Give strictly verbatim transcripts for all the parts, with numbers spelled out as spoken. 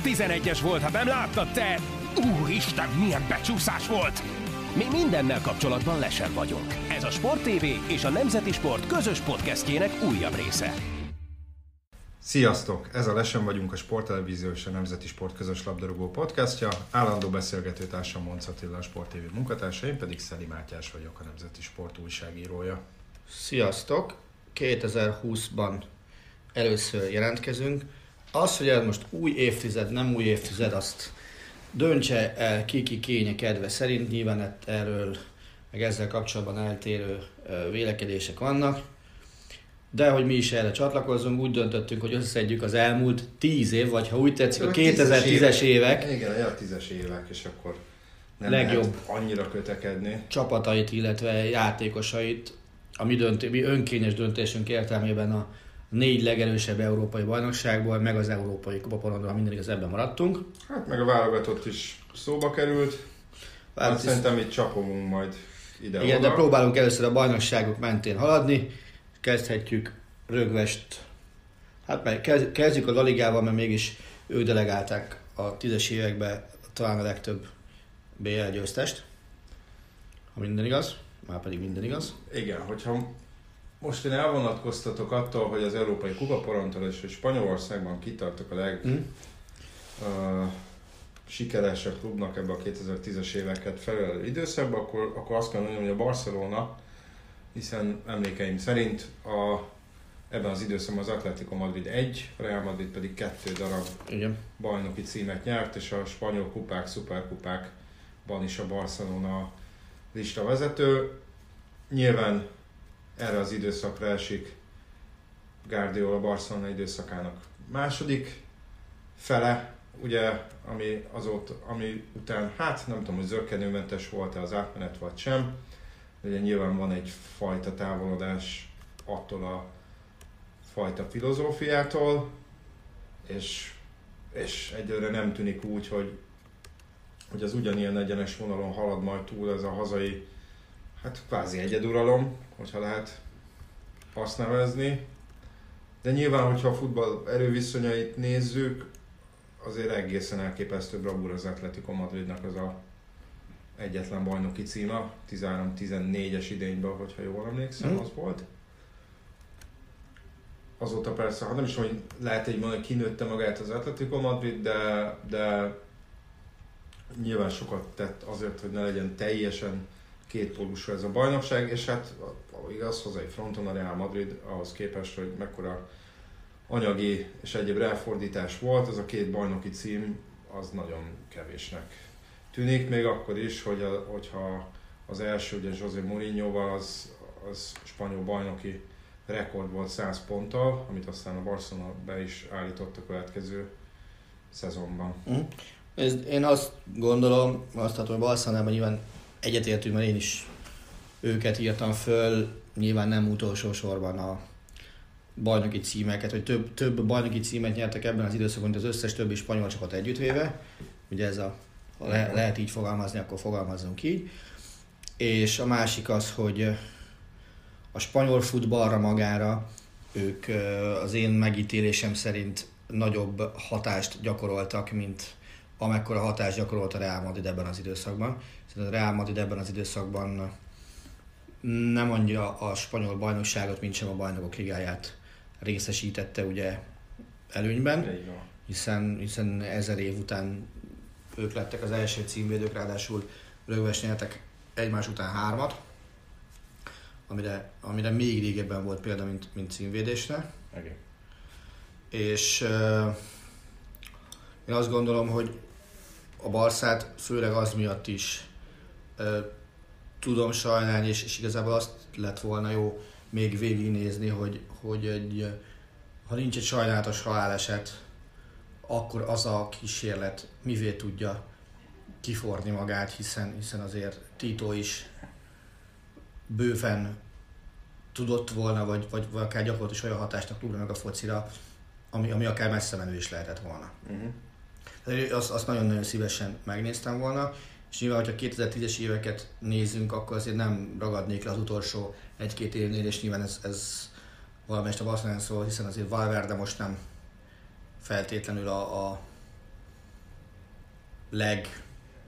tizenegyes volt, ha nem láttad te! Úristen, milyen becsúszás volt! Mi mindennel kapcsolatban lesen vagyunk. Ez a Sport té vé és a Nemzeti Sport közös podcastjének újabb része. Sziasztok! Ez a Lesen vagyunk, a Sporttelevízió és a Nemzeti Sport közös labdarúgó podcastja. Állandó beszélgetőtársam Monc Attila, a Sport té vé munkatársa, én pedig Szeli Mátyás vagyok, a Nemzeti Sport újságírója. Sziasztok! kétezer-húszban először jelentkezünk. Az, hogy ez most új évtized, nem új évtized, azt döntse el ki-ki kénye kedve szerint. Nyilván erről, meg ezzel kapcsolatban eltérő vélekedések vannak. De hogy mi is erre csatlakozzunk, úgy döntöttünk, hogy összeszedjük az elmúlt tíz év, vagy ha úgy tetszik, a kétezer-tízes évek. évek. Igen, a tízes évek, és akkor nem legjobb lehet annyira kötekedni. Csapatait, illetve játékosait, a mi, döntő, mi önkényes döntésünk értelmében a négy legerősebb európai bajnokságból, meg az európai kupaporondról, minden igaz, ebben maradtunk. Hát meg a válogatott is szóba került. Hát szerintem itt csapolunk majd ide. Igen, oda. De próbálunk először a bajnokságok mentén haladni. Kezdhetjük Rögvest. Hát meg kezdjük a La Ligával, mert mégis ők delegálták a tízes években talán a legtöbb bé el győztest. Ha minden igaz, már pedig minden igaz. Igen, hogyha most én elvonatkoztatok attól, hogy az európai kupaporondtól és hogy Spanyolországban kitartok a leg mm. uh, sikeresebb klubnak ebbe a kétezer-tízes éveket felelő időszakban, akkor, akkor azt kell mondjam, hogy a Barcelona, hiszen emlékeim szerint a, ebben az időszakban az Atlético Madrid egy, a Real Madrid pedig kettő darab Igen. bajnoki címet nyert, és a spanyol kupák, szuperkupákban is a Barcelona lista vezető. Nyilván erre az időszakra esik Guardiola Barcelona időszakának második fele, ugye, ami azóta, ami után, hát nem tudom, hogy zökkenőmentes volt-e az átmenet vagy sem, ugye nyilván van egy fajta távolodás attól a fajta filozófiától, és, és egyelőre nem tűnik úgy, hogy, hogy az ugyanilyen egyenes vonalon halad majd túl ez a hazai, hát kvázi egyeduralom, hogyha lehet azt nevezni. De nyilván, hogyha a futball erőviszonyait nézzük, azért egészen elképesztő bravúr az Atlético Madridnak az a egyetlen bajnoki címe, tizenhárom-tizennégyes idényben, hogyha jól emlékszem, mm. az volt. Azóta persze, hát nem is hogy lehet így mondani, hogy kinőtte magát az Atlético Madrid, de, de nyilván sokat tett azért, hogy ne legyen teljesen kétpólusú ez a bajnokság, és hát igaz, hazai fronton a Real Madrid ahhoz képest, hogy mekkora anyagi és egyéb ráfordítás volt, az a két bajnoki cím az nagyon kevésnek tűnik, még akkor is, hogy a, hogyha az első, ugye José Mourinhoval, az, az spanyol bajnoki rekord volt száz ponttal, amit aztán a Barcelona be is állított a következő szezonban. Mm. Ez, én azt gondolom, azt látom, hogy Barcelonában nyilván egyetértünk, mert én is őket írtam föl, nyilván nem utolsó sorban a bajnoki címeket, hogy több, több bajnoki címet nyertek ebben az időszakban, mint az összes többi spanyol csapat együttvéve. Ugye ez a, ha le, lehet így fogalmazni, akkor fogalmazzunk így. És a másik az, hogy a spanyol futballra magára ők az én megítélésem szerint nagyobb hatást gyakoroltak, mint amekkora hatást gyakorolt a Real Madrid ebben az időszakban. Szerintem a Real Madrid ebben az időszakban nem annyira a spanyol bajnokságot, mint sem a bajnokok ligáját részesítette ugye előnyben, hiszen, hiszen ezer év után ők lettek az első címvédők, ráadásul Rögvest nyertek egymás után hármat, amire, amire még régebben volt példa, mint, mint címvédésre. Okay. És uh, én azt gondolom, hogy a Barszát főleg az miatt is uh, tudom sajnálni, és, és igazából azt lett volna jó még végignézni, hogy, hogy egy, ha nincs egy sajnálatos haláleset, akkor az a kísérlet mivé tudja kiforni magát, hiszen, hiszen azért Tito is bőven tudott volna, vagy, vagy, vagy akár gyakorolt is olyan hatást a klubra meg a focira, ami, ami akár messze menő is lehetett volna. Uh-huh. Azt, azt nagyon-nagyon szívesen megnéztem volna, és nyilván, hogyha kétezer-tízes éveket nézünk, akkor azért nem ragadnék le az utolsó egy-két évnél, és nyilván ez, ez valamelyest a Barcelonán szól, hiszen azért Valverde most nem feltétlenül a, a leg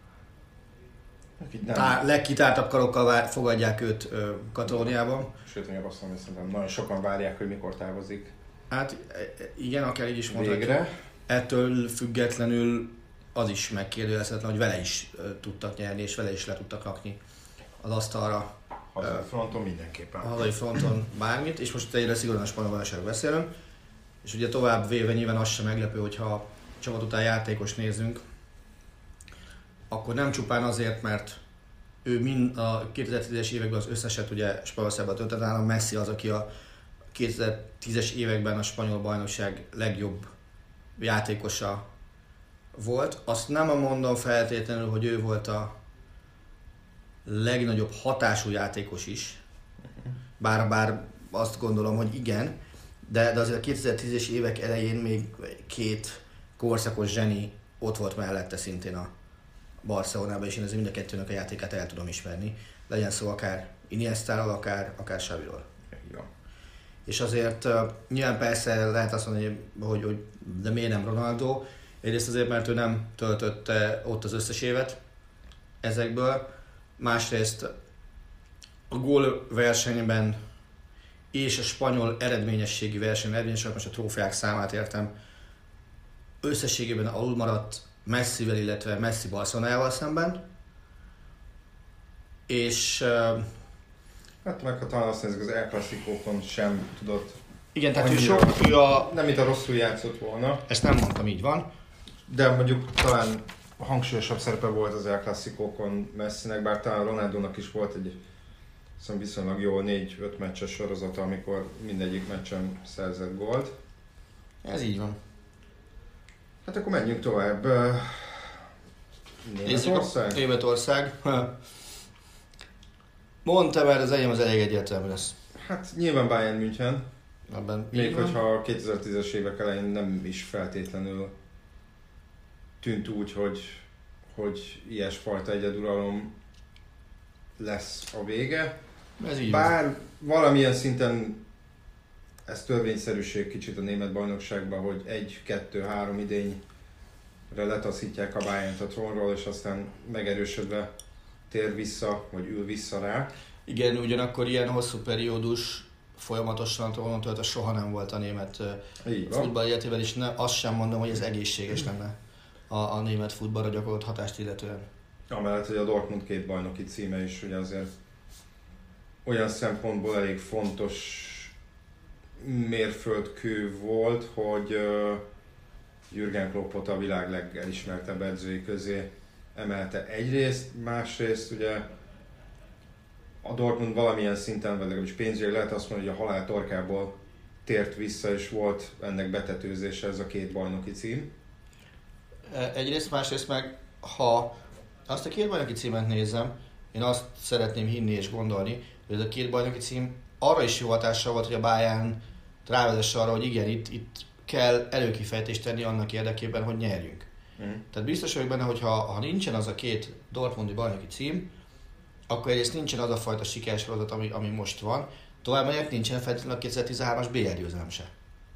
Nem. Tá, legkitártabb karokkal vár, fogadják őt ö, Katalóniában. Sőt, még azt mondom, hogy nagyon sokan várják, hogy mikor távozik. Hát igen, akár így is mondhatjuk. Végre. Ettől függetlenül az is megkérdőjelezhetetlen, hogy vele is ö, tudtak nyerni, és vele is le tudtak rakni az asztalra. Hazai fronton mindenképpen. A hazai fronton bármit, és most egyre szigorúan a spanyol válságról beszélünk. És ugye tovább véve nyilván az sem meglepő, hogyha csapat után játékos nézünk, akkor nem csupán azért, mert ő mind a kétezer-tízes években az összeset ugye Spanyolországban töltött, hanem Messi az, aki a kétezer-tízes években a spanyol bajnokság legjobb játékosa volt. Azt nem mondom feltétlenül, hogy ő volt a legnagyobb hatású játékos is, bár, bár azt gondolom, hogy igen, de, de azért a kétezer-tízes évek elején még két korszakos zseni ott volt mellette szintén a Barcelonában, és én azért mind a kettőnek a játékát el tudom ismerni. Legyen szó akár Iniestáról, akár, akár Xaviról. Ja. És azért uh, nyilván persze lehet azt mondani, hogy, hogy de miért nem Ronaldo? Egyrészt azért, mert ő nem töltötte ott az összes évet ezekből. Másrészt a gól versenyben és a spanyol eredményességi versenyben, eredményességben most a trófeák számát értem, összességében alul maradt Messivel, illetve Messi Barcelonával szemben. És... Uh, hát meg ha talán azt nézzük, az El Clasicókon sem tudott. Igen, tehát ő annyira, sok, ő a... nem mint a rosszul játszott volna. Ezt nem mondtam, így van. De mondjuk talán hangsúlyosabb szerepe volt az El Clasicókon Messinek, bár talán Ronaldónak is volt egy szóval viszonylag jó négy-öt meccses sorozata, amikor mindegyik meccsen szerzett gólt. Ez így van. Hát akkor menjünk tovább. Németország? Németország. Mondtam már, az enyém az elég egyértelmű lesz. Hát nyilván Bayern München. Abban még hogyha a kétezer-tízes évek elején nem is feltétlenül tűnt úgy, hogy, hogy ilyesfajta egyeduralom lesz a vége. Ez így Bár van. valamilyen szinten ez törvényszerűség kicsit a német bajnokságban, hogy egy, kettő, három idényre letaszítják a Bayernt a trónról, és aztán megerősödve tér vissza, vagy ül vissza rá. Igen, ugyanakkor ilyen hosszú periódus folyamatosan trónon töltve soha nem volt a német futball életében, és ne, azt sem mondom, hogy ez egészséges lenne a, a német futballra gyakorolt hatást illetően. Amellett, hogy a Dortmund két bajnoki címe is ugye azért olyan szempontból elég fontos mérföldkő volt, hogy uh, Jürgen Kloppot a világ legelismertebb edzői közé emelte egyrészt, másrészt ugye a Dortmund valamilyen szinten, vagy legalábbis pénzügyileg lehet azt mondani, hogy a halál torkából tért vissza, és volt ennek betetőzése ez a két bajnoki cím. Egyrészt, másrészt meg, ha azt a két bajnoki címet nézem, én azt szeretném hinni és gondolni, hogy ez a két bajnoki cím arra is jó hatással volt, hogy a Bayern rávezesse arra, hogy igen, itt, itt kell előkifejtést tenni annak érdekében, hogy nyerjünk. Mm. Tehát biztos vagyok benne, hogy ha, ha nincsen az a két dortmundi bajnoki cím, akkor egyrészt nincsen az a fajta sikersorozat, ami, ami most van, tovább megyek, nincsen feltétlenül a kétezer-tizenhármas bé el győzelem se.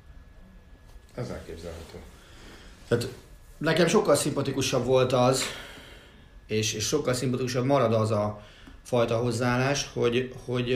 Ez elképzelhető. Tehát nekem sokkal szimpatikusabb volt az, és, és sokkal szimpatikusabb marad az a fajta hozzáállás, hogy, hogy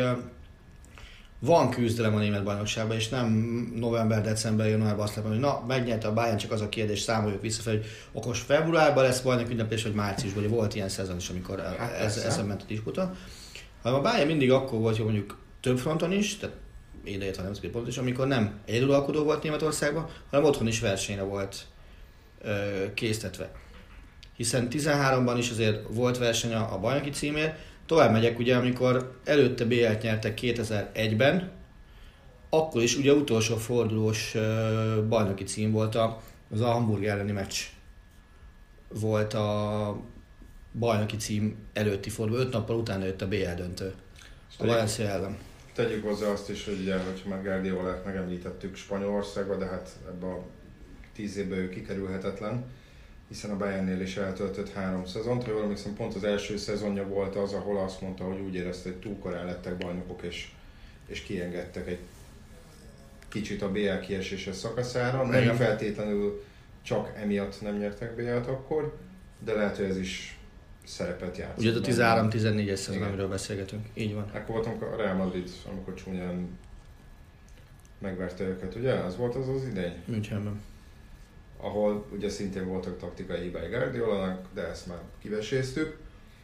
van küzdelem a német bajnokságban, és nem november, december, januárban azt lehet mondani, hogy na, megnyerte a Bayern, csak az a kérdés, számoljuk visszafelé, hogy akkor most februárban lesz bajnok ünneplés, vagy márciusban, vagy volt ilyen szezon is, amikor hát ez, ezen ment a disputa. Hanem a Bayern mindig akkor volt, hogy mondjuk több fronton is, tehát ideértve a nemzetközi pontot is, amikor nem egyeduralkodó volt Németországban, hanem otthon is versenyre volt ö, késztetve. Hiszen tizenháromban is azért volt verseny a, a bajnoki címért. Tovább megyek, ugye, amikor előtte bé el-t nyertek kétezer-egyben, akkor is ugye utolsó fordulós uh, bajnoki cím volt a, az a Hamburg elleni meccs. Volt a bajnoki cím előtti forduló, öt nappal utána jött a bé el döntő. A Valencia ellen. Tegyük hozzá azt is, hogy ugye, hogyha már Guardiolát megemlítettük Spanyolországba, de hát ebben a tíz évben ő kikerülhetetlen, hiszen a Bayernnél is eltöltött három szezont. Ha jól emlékszem, pont az első szezonja volt az, ahol azt mondta, hogy úgy érezte, hogy túl korán lettek bajnokok, és, és kiengedtek egy kicsit a bé el kiesése szakaszára. Nem feltétlenül csak emiatt nem nyertek bé el-t akkor. de lehet, hogy ez is szerepet játszik. Ugye a tizenhárom tizennégyes szezon, amiről beszélgetünk. Így van. Akkor voltunk a Real Madrid, amikor csúnyán megverte őket, ugye? Az volt az az idény? Münchenben. Ahol ugye szintén voltak taktikai hibái Guardiolának, de ezt már kiveséztük.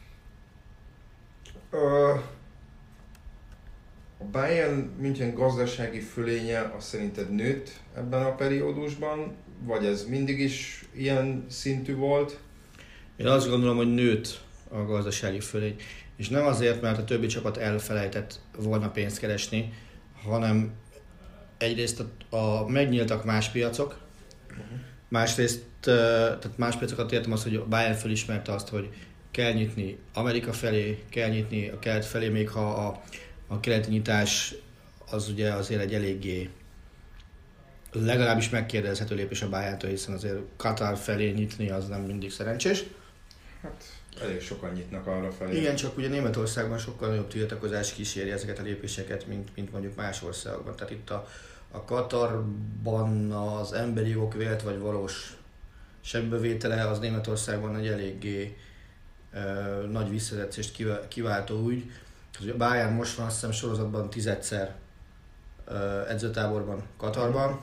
A Bayern München gazdasági fölénye azt szerinted nőtt ebben a periódusban? Vagy ez mindig is ilyen szintű volt? Én azt gondolom, hogy nőtt a gazdasági fölény. És nem azért, mert a többi csapat elfelejtett volna pénzt keresni, hanem egyrészt a, a megnyíltak más piacok, uh-huh. másrészt tehát más piacokat értem azt, hogy a Bayern felismerte azt, hogy kell nyitni Amerika felé, kell nyitni a kelet felé, még ha a, a keleti nyitás az ugye azért egy eléggé legalábbis megkérdezhető lépés a Bayerntől, hiszen azért Katar felé nyitni az nem mindig szerencsés. Hát elég sokan nyitnak arra felé. Igen, csak ugye Németországban sokkal nagyobb tiltakozás kíséri ezeket a lépéseket, mint, mint mondjuk más országokban. Tehát itt a, a Katarban az emberi jogok vélt vagy valós sebbevétele az Németországban egy eléggé e, nagy visszazetszést kiváltó ügy. A Bayern most van azt hiszem sorozatban tizedszer e, edzőtáborban Katarban,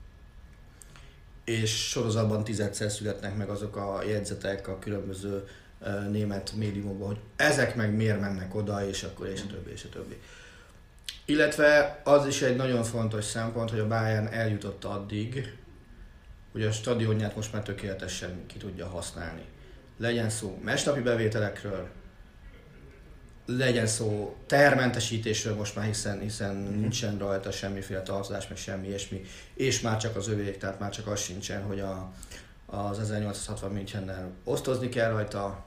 és sorozatban tizedszer születnek meg azok a jegyzetek a különböző uh, német médiumokban, hogy ezek meg miért mennek oda, és akkor és a többi, és a többi. Illetve az is egy nagyon fontos szempont, hogy a Bayern eljutott addig, hogy a stadionját most már tökéletesen ki tudja használni. Legyen szó meccsnapi bevételekről, legyen szó termentesítésről most már, hiszen, hiszen nincsen rajta semmiféle tartozás, meg semmi ilyesmi, és már csak az övék, tehát már csak az sincsen, hogy a, az ezernyolcszázhatvan Münchennel osztozni kell rajta,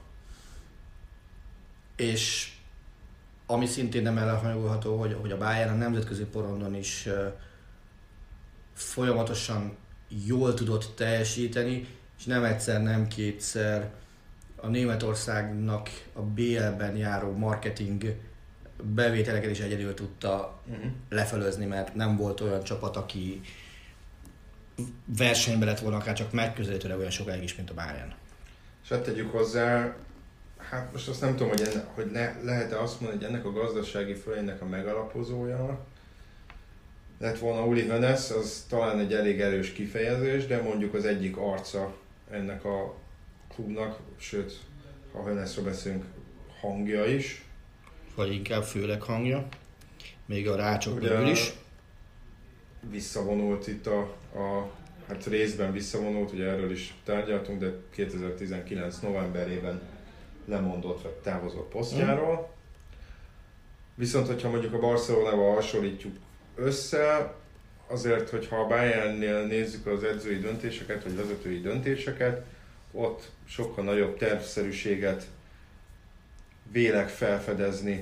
és ami szintén nem elhanyagolható, hogy, hogy a Bayern a nemzetközi porondon is uh, folyamatosan jól tudott teljesíteni, és nem egyszer, nem kétszer a Németországnak a bé el-ben járó marketing bevételeket is egyedül tudta uh-huh. lefelőzni, mert nem volt olyan csapat, aki versenyben lett volna akár csak megközelítőleg olyan sokáig is, mint a Bayern. És hát tegyük hozzá, hát most azt nem tudom, hogy, enne, hogy le, lehet-e azt mondani, hogy ennek a gazdasági fölénynek a megalapozója lett volna Uli Hoeneß, az talán egy elég erős kifejezés, de mondjuk az egyik arca ennek a klubnak, sőt, ha Hoeneßről beszélünk, hangja is. Vagy inkább főleg hangja, még a rácsok belül is. Visszavonult itt a, a, hát részben visszavonult, ugye erről is tárgyaltunk, de kétezer-tizenkilenc novemberében lemondott, vagy távozott posztjáról. Mm. Viszont, hogyha mondjuk a Barcelonával hasonlítjuk össze, azért, hogyha a Bayernnél nézzük az edzői döntéseket, vagy vezetői döntéseket, ott sokkal nagyobb tervszerűséget vélek felfedezni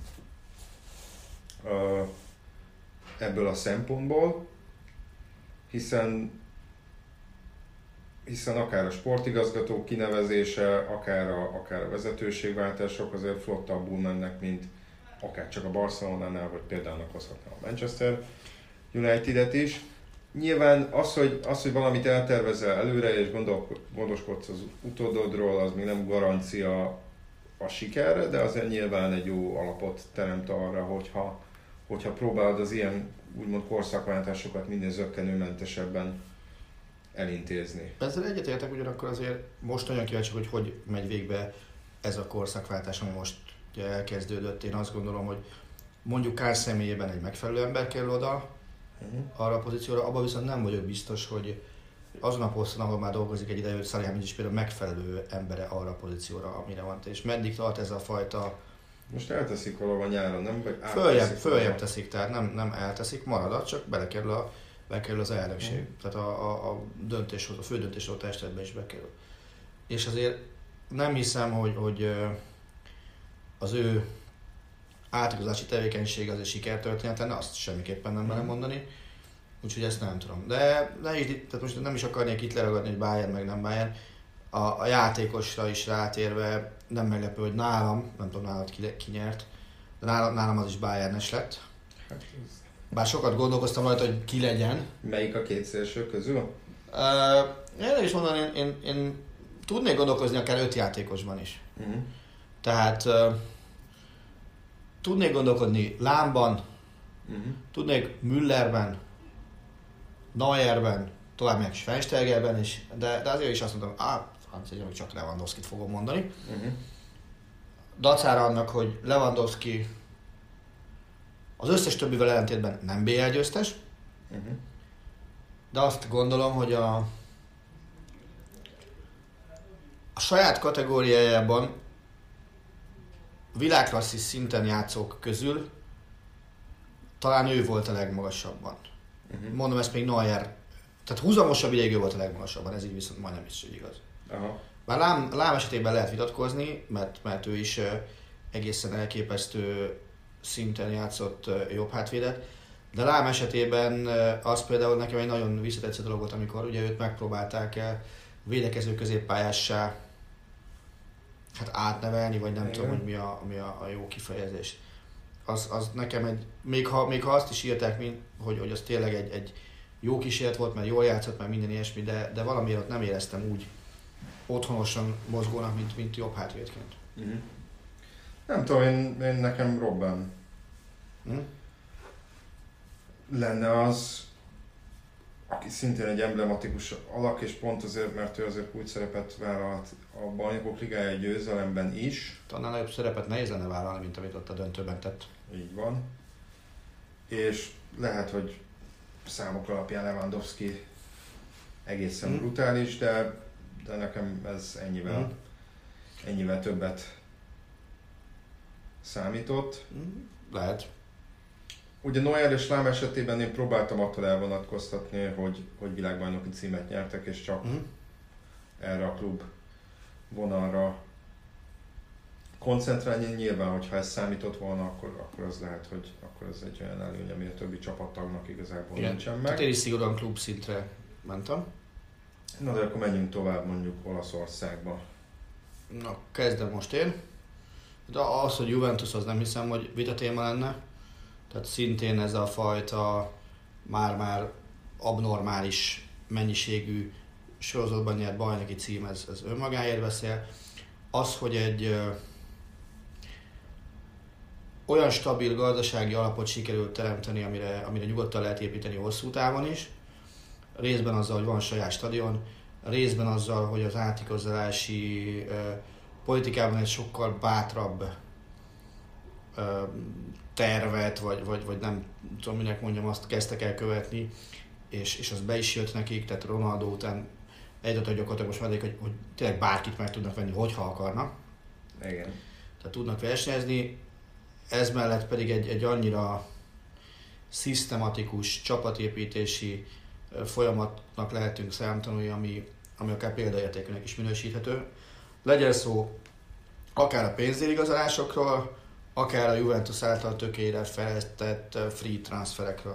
uh, ebből a szempontból, hiszen, hiszen akár a sportigazgató kinevezése, akár a, akár a vezetőségváltások azért flottabbul mennek, mint akár csak a Barcelonánál, vagy például hozhatnám a Manchester United-et is. Nyilván az, hogy, az, hogy valamit eltervezel előre, és gondol, gondoskodsz az utódodról, az még nem garancia a sikerre, de azért nyilván egy jó alapot teremt arra, hogyha, hogyha próbálod az ilyen úgymond korszakváltásokat minél zökkenőmentesebben elintézni. Ezzel egyetértek, ugyanakkor azért most nagyon kíváncsi, hogy hogy megy végbe ez a korszakváltás, ami most elkezdődött. Én azt gondolom, hogy mondjuk Kár személyében egy megfelelő ember kell oda, uh-huh. arra a pozícióra, abban viszont nem vagyok biztos, hogy azon a poszton, ahol már dolgozik egy ideje, hogy Salihamidzic például megfelelő embere arra a pozícióra, amire van. És meddig tart ez a fajta... Most elteszik valahol nyáron, nem? Följebb, följebb teszik, tehát nem, nem elteszik, marad, csak belekerül, a, bekerül az elnökség. Uh-huh. Tehát a, a, a döntéshoz, a fő döntéshozó testületbe is bekerül. És azért nem hiszem, hogy, hogy az ő átigazási tevékenység azért sikertörténet lenne, azt semmiképpen nem merem mondani. Úgyhogy ezt nem tudom. De ne is, tehát most nem is akarnék itt leragadni, hogy Bayern meg nem Bayern. A, a játékosra is rátérve nem meglepő, hogy nálam, nem tudom nálad ki, ki nyert, de nálam, nálam az is Bayernes lett. Bár sokat gondolkoztam rajta, hogy ki legyen. Melyik a két szélső közül? Uh, én is mondani, én, én, én tudnék gondolkozni akár öt játékosban is. Uh-huh. Tehát uh, tudnék gondolkodni Lámban, uh-huh. tudnék Müllerben, Neuerben, tovább meg Schweinsteigerben is, de, de azért is azt mondom, ah, francia, hogy csak Lewandowskit fogom mondani. Uh-huh. Dacára annak, hogy Lewandowski az összes többivel ellentétben nem bé el győztes, uh-huh. de azt gondolom, hogy a, a saját kategóriájában világklasszis szinten játszók közül talán ő volt a legmagasabban. Uh-huh. Mondom, ezt még Neuer, tehát húzamosabb ideig ő volt a legmagasabban, ez így viszont majdnem is igaz. Aha. Bár Lám, Lám esetében lehet vitatkozni, mert, mert ő is egészen elképesztő szinten játszott jobb hátvédet, de Lám esetében az például nekem egy nagyon visszatetsző dolog volt, amikor ugye őt megpróbálták védekező középpályássá hát átnevelni, vagy nem Igen. tudom, hogy mi a, mi a, a jó kifejezés. Az, az nekem egy, még ha, még ha azt is írták, mint, hogy, hogy az tényleg egy, egy jó kísérlet volt, mert jól játszott, mert minden ilyesmi, de, de valamiért ott nem éreztem úgy otthonosan mozgónak, mint, mint jobb hátvédként. Uh-huh. Nem tudom, én, én nekem Robben uh-huh. lenne az, aki szintén egy emblematikus alak, és pont azért, mert ő azért úgy szerepet vállalt a Bajnokok Ligája győzelemben is. Talán nagyobb szerepet nehéz lenne vállalni, mint amit ott a döntőben tett. Így van. És lehet, hogy számok alapján Lewandowski egészen mm. brutális, de, de nekem ez ennyivel, mm. ennyivel többet számított. Mm. Lehet. Ugye Neuer és Lahm esetében én próbáltam attól elvonatkoztatni, hogy, hogy világbajnoki címet nyertek, és csak mm. erre a klub vonalra koncentrálni. Nyilván, hogyha ez számított volna, akkor, akkor az lehet, hogy akkor ez egy olyan előny, ami a többi csapattagnak igazából Igen. nincsen meg. Tehát én is szigorúan klub szintre mentem. Na de akkor menjünk tovább mondjuk Olaszországba. Na, kezdem most én. De az, hogy Juventus, az nem hiszem, hogy vitatéma lenne. Tehát szintén ez a fajta már-már abnormális mennyiségű sorozatban nyert bajnoki cím, ez, ez önmagáért beszél. Az, hogy egy ö, olyan stabil gazdasági alapot sikerült teremteni, amire, amire nyugodtan lehet építeni hosszú távon is, részben azzal, hogy van saját stadion, részben azzal, hogy az átigazolási ö, politikában egy sokkal bátrabb ö, tervet, vagy, vagy, vagy nem tudom, minek mondjam, azt kezdtek el követni, és, és az be is jött nekik, tehát Ronaldo után egyre gyakorlatilag most mondják, hogy, hogy tényleg bárkit meg tudnak venni, hogyha akarnak. Igen. Tehát tudnak versenyezni. Ez mellett pedig egy, egy annyira szisztematikus csapatépítési folyamatnak lehetünk számtanulni, ami, ami akár példaértékűnek is minősíthető. Legyen szó akár a pénzérigazolásokról, akár a Juventus által tökéletes fejlesztett free transferekről.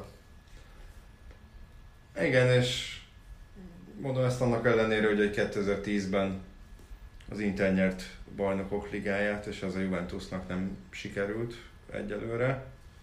Igen, és mondom ezt annak ellenére, hogy kétezer-tízben az Inter nyert Bajnokok Ligáját, és az a Juventusnak nem sikerült egyelőre.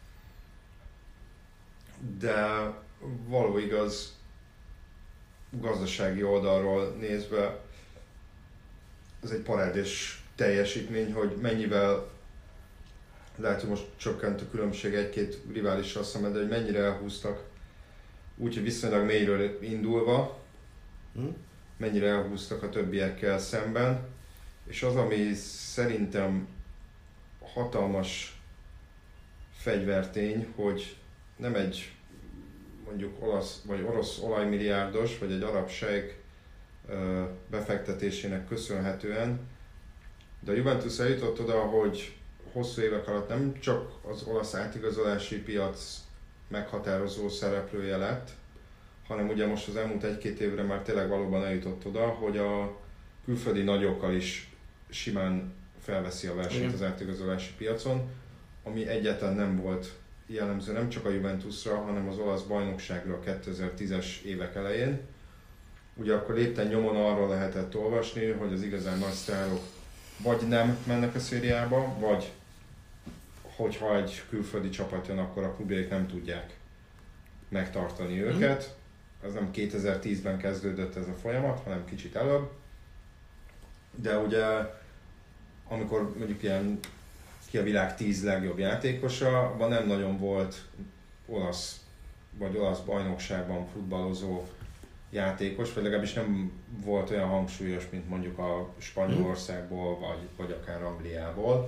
De való igaz, gazdasági oldalról nézve ez egy parádés teljesítmény, hogy mennyivel, lehet, hogy most csökkent a különbség egy-két riválissal szemben, de hogy mennyire elhúztak, úgyhogy viszonylag mélyről indulva, hmm. mennyire elhúztak a többiekkel szemben, és az, ami szerintem hatalmas fegyvertény, hogy nem egy mondjuk olasz vagy orosz olajmilliárdos, vagy egy arab sejk befektetésének köszönhetően, de a Juventus eljutott oda, hogy hosszú évek alatt nem csak az olasz átigazolási piac meghatározó szereplője lett, hanem ugye most az elmúlt egy-két évre már tényleg valóban eljutott oda, hogy a külföldi nagyokkal is simán felveszi a versenyt az átigazolási piacon, ami egyáltalán nem volt jellemző nem csak a Juventusra, hanem az olasz bajnokságra a kétezer-tízes évek elején. Ugye akkor lépten nyomon arról lehetett olvasni, hogy az igazán nagy sztárok vagy nem mennek a szériába, vagy hogyha egy külföldi csapat jön, akkor a klubjaik nem tudják megtartani őket. Ez nem kétezer-tízben kezdődött ez a folyamat, hanem kicsit előbb. de ugye amikor mondjuk ilyen ki a világ tíz legjobb játékosa, abban nem nagyon volt olasz vagy olasz bajnokságban futballozó játékos, vagy legalábbis nem volt olyan hangsúlyos, mint mondjuk a Spanyolországból, vagy, vagy akár Angliából.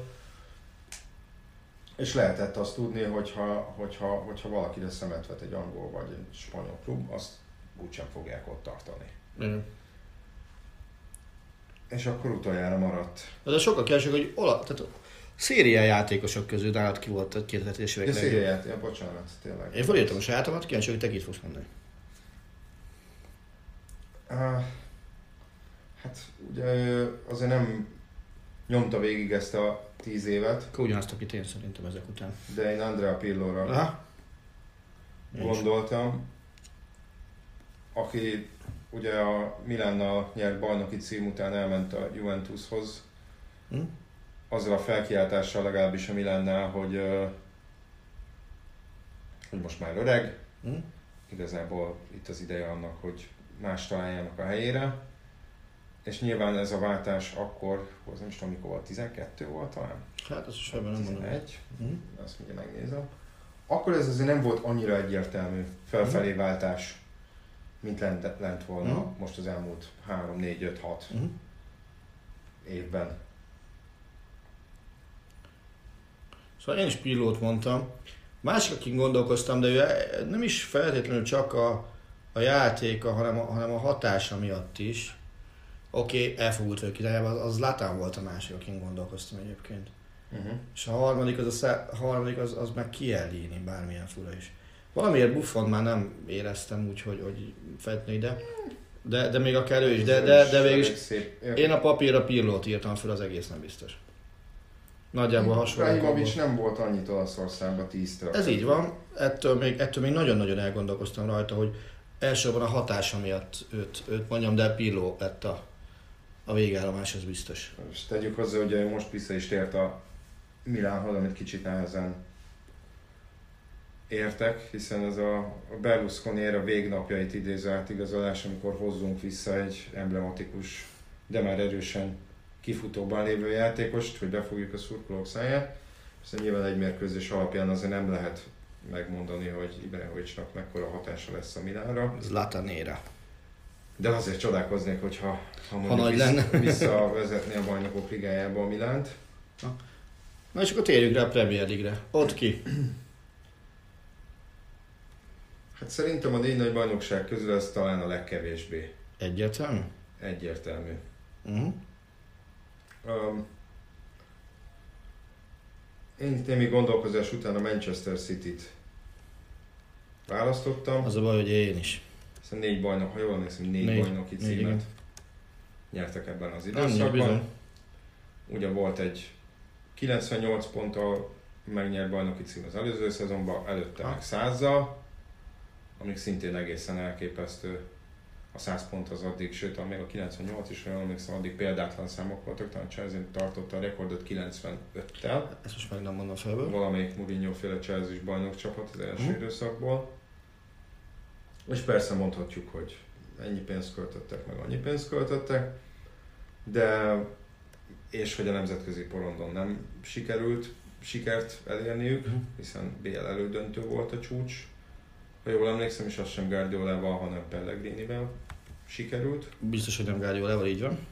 És lehetett azt tudni, hogyha, hogyha, hogyha valakire szemet vet egy angol vagy egy spanyol klub, azt úgysem fogják ott tartani. Mm. És akkor utoljára maradt. De sokkal keresik, hogy ola, tehát szériá játékosok közül nálad ki volt kétezer-es évek De szériá játékosok, bocsánat, tényleg. Én felírtam a sajátomat, kíváncsi, hogy te kit fogsz mondani. Uh, hát ugye azért nem nyomta végig ezt a tíz évet. Akkor ugyanazt, akit én szerintem ezek után. De én Andrea Pirlóra Aha. gondoltam, aki ugye a Milánnal nyert bajnoki cím után elment a Juventushoz. Hm? Azzal a felkiáltással legalábbis a Milánnál, hogy, hogy most már öreg. Hm? Igazából itt az ideje annak, hogy más találjanak a helyére. És nyilván ez a váltás akkor, az nem is tudom mikor volt, tizenkettő volt talán? Hát azt sem nem mondom. tizenegy, Hm? azt mindjárt megnézem. Akkor ez azért nem volt annyira egyértelmű felfelé váltás, mint lent, lent volna hm? most az elmúlt három, négy, öt, hat hm? évben. Szóval én is Pirlót mondtam. Másik, akin gondolkoztam, de ő nem is feltétlenül csak a, a játéka, hanem a, hanem a hatása miatt is. Oké, okay, elfogult ők irányába, az, az Zlatan volt a másik, akin gondolkoztam egyébként. Uh-huh. És a harmadik az, a, szá, a harmadik az, az meg Chiellini, bármilyen fura is. Valamiért Buffon már nem éreztem úgy, hogy, hogy feltni ide, de, de még akár ő is, de, de, de végül is én a papírra Pirlót írtam fel, az egész nem biztos. Nagyjából hasonló. Ibrahimovic nem volt annyit Olaszországban tíztől. Ez így van, ettől még, ettől még nagyon-nagyon elgondolkoztam rajta, hogy elsősorban a hatása miatt őt, őt mondjam, de Pirló lett a, a végállomás, az biztos. És tegyük hozzá, hogy most vissza is tért a Milánhoz, amit kicsit nehezen értek, hiszen ez a Berlusconi éra végnapjait idéző átigazolás, amikor hozzunk vissza egy emblematikus, de már erősen kifutóban lévő játékost, hogy befogjuk a szurkolók száját. Hiszen nyilván egy mérkőzés alapján azért nem lehet megmondani, hogy Ibrahimovicnak mekkora hatása lesz a Milánra. Zlatan éra. De azért csodálkoznék, hogyha ha mondjuk ha vissza, visszavezetné a Bajnokok Ligájába a Milánt. Na. Na és akkor térjük rá a Premier League-re. Ott ki? Hát szerintem a négy nagy bajnokság közül ez talán a legkevésbé. Egyértelmű? Egyértelmű. Uh-huh. Um, én némi gondolkozás után a Manchester City-t választottam. Az a baj, hogy én is. Hiszen négy bajnok, ha jól emlékszem, négy, négy bajnoki címet négy, nyertek ebben az időszakban. Ugye volt egy kilencvennyolc ponttal megnyert bajnoki cím az előző szezonban, előtte ha. meg százzal, amik szintén egészen elképesztő. A száz pont az addig, sőt, még a kilencvennyolc is, ha jól emlékszem, addig példátlan számok voltak, talán Chelsea tartotta a rekordot kilencvenöttel. Ezt most meg nem mondom felből. Valamelyik Mourinho-féle Chelsea-s bajnok csapat az első uh-huh. időszakból. És persze mondhatjuk, hogy ennyi pénzt költöttek, meg annyi pénzt költöttek, de és hogy a nemzetközi porondon nem sikerült sikert elérniük, uh-huh. hiszen bé el elődöntő volt a csúcs. Ha jól emlékszem, és az sem Guardiolával, hanem Pellegrinivel sikerült. Biztos, hogy nem Guardiolával, így van.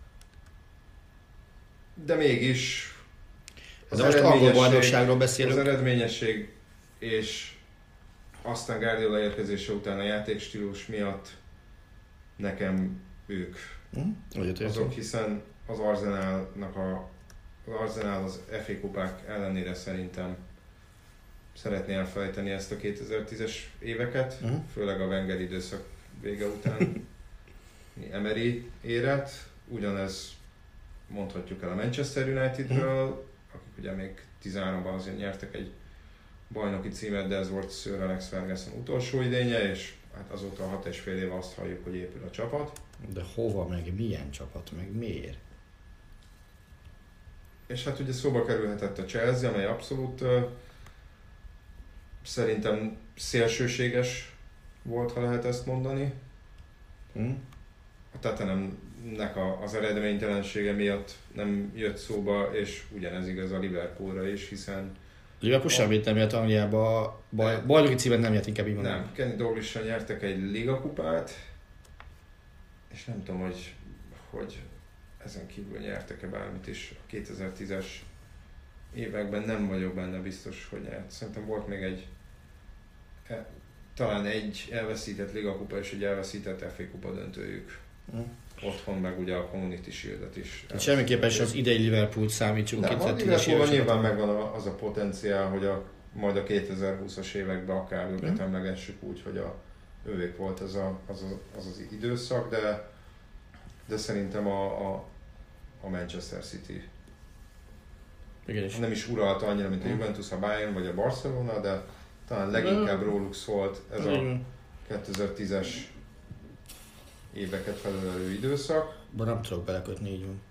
De mégis az, most angol bajnokságról beszélünk. Az eredményesség és aztán Guardiola érkezése után a játékstílus miatt nekem ők hm? azok, hiszen az Arsenalnak a az Arsenal az ef á kupák ellenére szerintem szeretné elfelejteni ezt a kétezer-tízes éveket, uh-huh. főleg a Wenger időszak vége után Emery éret. Ugyanez mondhatjuk el a Manchester Unitedről, uh-huh. akik ugye még tizenháromban azért nyertek egy bajnoki címet, de ez volt Sir Alex Ferguson utolsó idénye, és hát azóta a hat és fél éve azt halljuk, hogy épül a csapat. De hova, meg milyen csapat, meg miért? És hát ugye szóba kerülhetett a Chelsea, amely abszolút uh, szerintem szélsőséges volt, ha lehet ezt mondani. Hmm. A Tottenham nek a, az eredménytelensége miatt nem jött szóba, és ugyanez igaz a Liverpoolra is, hiszen Liverpool semmit nem jött Angliába, baj, bajnoki címet nem jött, inkább így mondom. Nem, Kenny Dalglish-sal nyertek egy ligakupát, és nem tudom, hogy, hogy ezen kívül nyertek-e bármit is. A kétezer-tízes években nem vagyok benne biztos, hogy nyert. Szerintem volt még egy, talán egy elveszített ligakupa és egy elveszített ef á kupa döntőjük. Mm. Otthon meg ugye a Community Shield-et is. Tehát semmiképpen sem az idei Liverpoolt számítsuk. Nem, a Liverpoolban nyilván megvan az a potenciál, hogy a, majd a kétezer-húszas években akár őket emlegessük úgy, hogy a ővék volt az a, az, a, az, az időszak, de, de szerintem a, a, a Manchester City igen, nem is uralta annyira, mint a Juventus, a Bayern vagy a Barcelona, de talán leginkább róluk szólt ez a kétezer-tízes éveket felölelő időszak. Bár nem tudok belekötni, így van.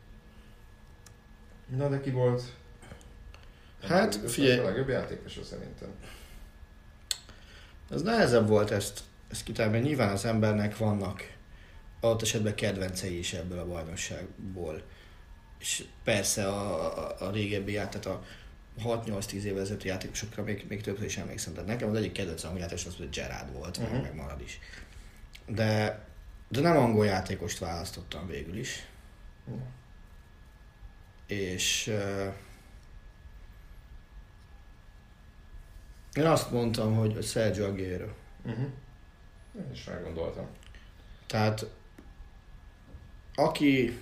Na de ki volt? Hát figyelj. A legjobb játékosa szerintem. Ez nehezebb volt ezt, ezt kitálni, mert nyilván az embernek vannak adott esetben kedvencei is ebből a bajnokságból. És persze a, a, a régebbi játék, tehát a hat-nyolc-tíz évvel ezelőtti játékosokra még, még többször is emlékszem. Tehát nekem az egyik kedvenc angol játékos az, hogy Gerrard volt, uh-huh. meg marad is. De, de nem angol játékost választottam végül is. Uh-huh. És uh, én azt mondtam, hogy Sergio Aguero. Uh-huh. Én is meggondoltam. Tehát aki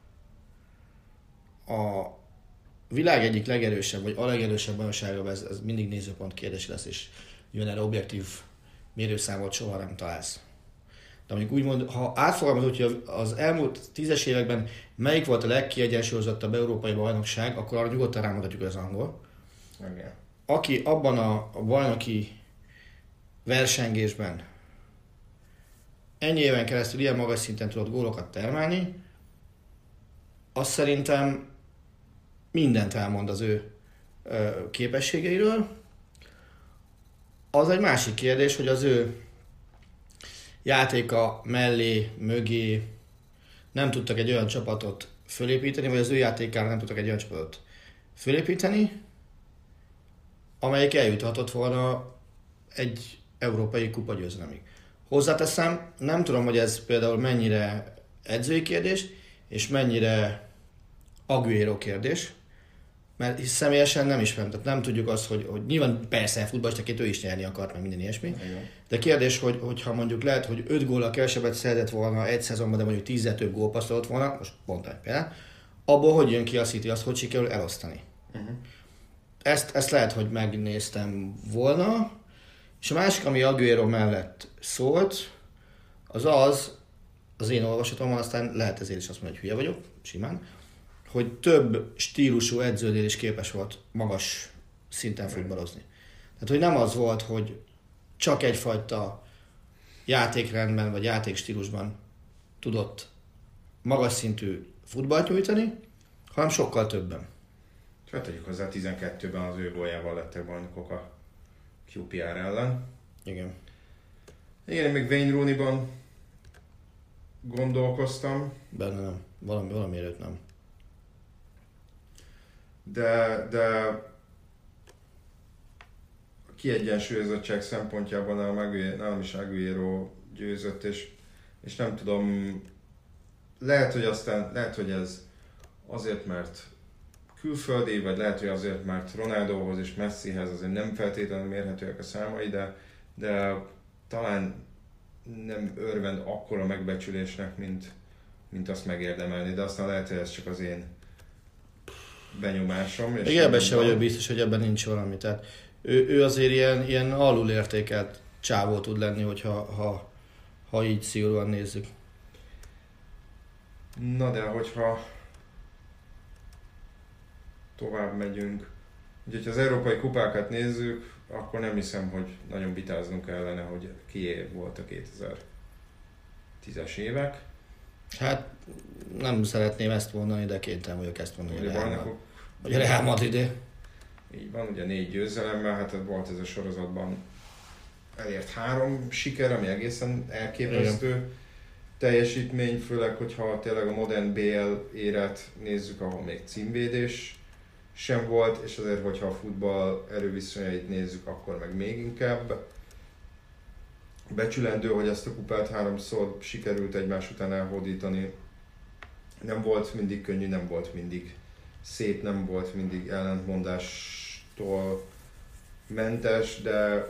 a világ egyik legerősebb, vagy a legerősebb bajnoksága, ez, ez mindig nézőpont kérdés lesz, és jön erre objektív mérőszámot soha nem találsz. De mondjuk úgy mond, ha átfogalmazod, hogy az elmúlt tízes években melyik volt a legkiegyensúlyozottabb európai bajnokság, akkor arra nyugodtan rámutatjuk, hogy az angol. Okay. Aki abban a, a bajnoki versengésben ennyi éven keresztül ilyen magas szinten tudott gólokat termelni, az szerintem mindent elmond az ő ö, képességeiről. Az egy másik kérdés, hogy az ő játéka mellé, mögé nem tudtak egy olyan csapatot fölépíteni, vagy az ő játékára nem tudtak egy olyan csapatot fölépíteni, amelyik eljuthatott volna egy európai kupa győzelemig. Hozzáteszem, nem tudom, hogy ez például mennyire edzői kérdés, és mennyire Aguero kérdés, mert személyesen nem ismerem, tehát nem tudjuk azt, hogy, hogy nyilván persze futballistaként ő is nyerni akart, meg minden ilyesmi, igen. De kérdés, hogy, hogyha mondjuk lehet, hogy öt góllal kevesebbet szerzett volna egy szezonban, de mondjuk tízzel több gólpasszolt volna, most pont egy például, abból hogy jön ki a City, azt hogy sikerül elosztani. Uh-huh. Ezt, ezt lehet, hogy megnéztem volna, és a másik, ami Aguero mellett szólt, az az, az én olvasatomban, aztán lehet ezért is azt mondani, hogy hülye vagyok, simán, hogy több stílusú edzőnél is képes volt magas szinten futballozni. Tehát, hogy nem az volt, hogy csak egyfajta játékrendben vagy játékstílusban tudott magas szintű futballt nyújtani, hanem sokkal többen. Hát tegyük hozzá, tizenkettőben az ő góljával lettek bajnokok a kú pé er ellen. Igen. Igen, én még Wayne Rooney-ban gondolkoztam. Benne nem. Valami, valamiért nem. De, de a kiegyensúlyozottság szempontjában nálam is Aguero győzött, és, és nem tudom, lehet, hogy aztán, lehet, hogy ez azért, mert külföldi, vagy lehet, hogy azért, mert Ronaldohoz és Messihez azért nem feltétlenül mérhetőek a számai, de, de talán nem örvend akkora megbecsülésnek, mint, mint azt megérdemelni, de aztán lehet, hogy ez csak az én benyomásom. És igen, ebben sem vagyok biztos, hogy ebben nincs valami. Tehát ő, ő azért ilyen, ilyen alulértékelt csávó tud lenni, hogyha ha, ha így szigorúan nézzük. Na de hogyha tovább megyünk, úgyhogy ha az európai kupákat nézzük, akkor nem hiszem, hogy nagyon vitáznunk kellene, hogy kié volt a kétezer-tízes évek. Hát nem szeretném ezt mondani, de kénytelen vagyok ezt mondani, hogy a Real, hogy a Real Madrid-é. Így van, ugye négy győzelemmel, hát volt ez a sorozatban elért három siker, ami egészen elképesztő. Igen. teljesítmény, főleg, hogyha tényleg a modern bé el éret nézzük, ahol még címvédés sem volt, és azért, hogyha a futball erőviszonyait nézzük, akkor meg még inkább. Becsülendő, hogy ezt a kupát háromszor sikerült egymás után elhódítani. Nem volt mindig könnyű, nem volt mindig szép, nem volt mindig ellentmondástól mentes, de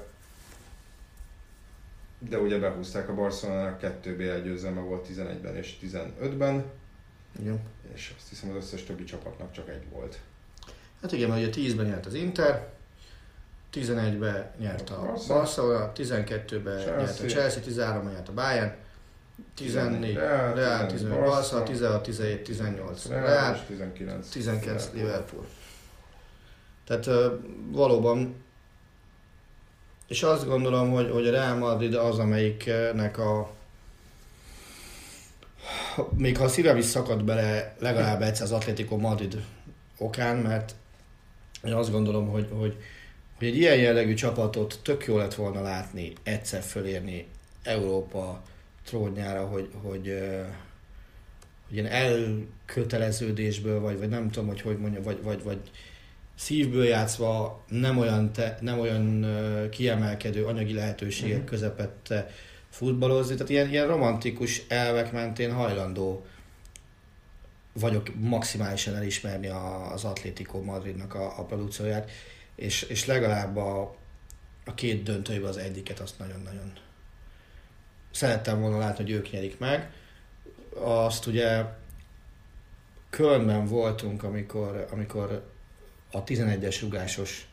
de ugye behúzták a Barcelonának, kettő bé el győzelme volt tizenegyben és tizenötben. Igen. És azt hiszem az összes többi csapatnak csak egy volt. Hát igen, mert ugye tízben nyert az Inter, tizenegyben nyert a Barcelona, tizenkettőben nyert a Chelsea, tizenháromban nyert a Bayern, tizennégy Real, tizenöt Barca, tizenhat, tizenhét, tizennyolc Real, tizenkilenc, tizenkilenc Liverpool. Tehát uh, valóban, és azt gondolom, hogy, hogy a Real Madrid az, amelyiknek a még ha a szívem is szakadt bele legalább egyszer az Atlético Madrid okán, mert én azt gondolom, hogy, hogy, hogy egy ilyen jellegű csapatot tök jó lett volna látni, egyszer fölérni Európa trónjára, hogy, hogy, hogy ilyen elköteleződésből, vagy, vagy nem tudom, hogy hogy mondja, vagy, vagy, vagy szívből játszva nem olyan, te, nem olyan kiemelkedő anyagi lehetőségek uh-huh. közepette futballozni. Tehát ilyen, ilyen romantikus elvek mentén hajlandó vagyok maximálisan elismerni a, az Atlético Madridnak a, a produkcióját, és, és legalább a, a két döntőjében az egyiket azt nagyon-nagyon szerettem volna látni, hogy ők nyerik meg. Azt ugye Kölnben voltunk, amikor, amikor a tizenegyes rugásos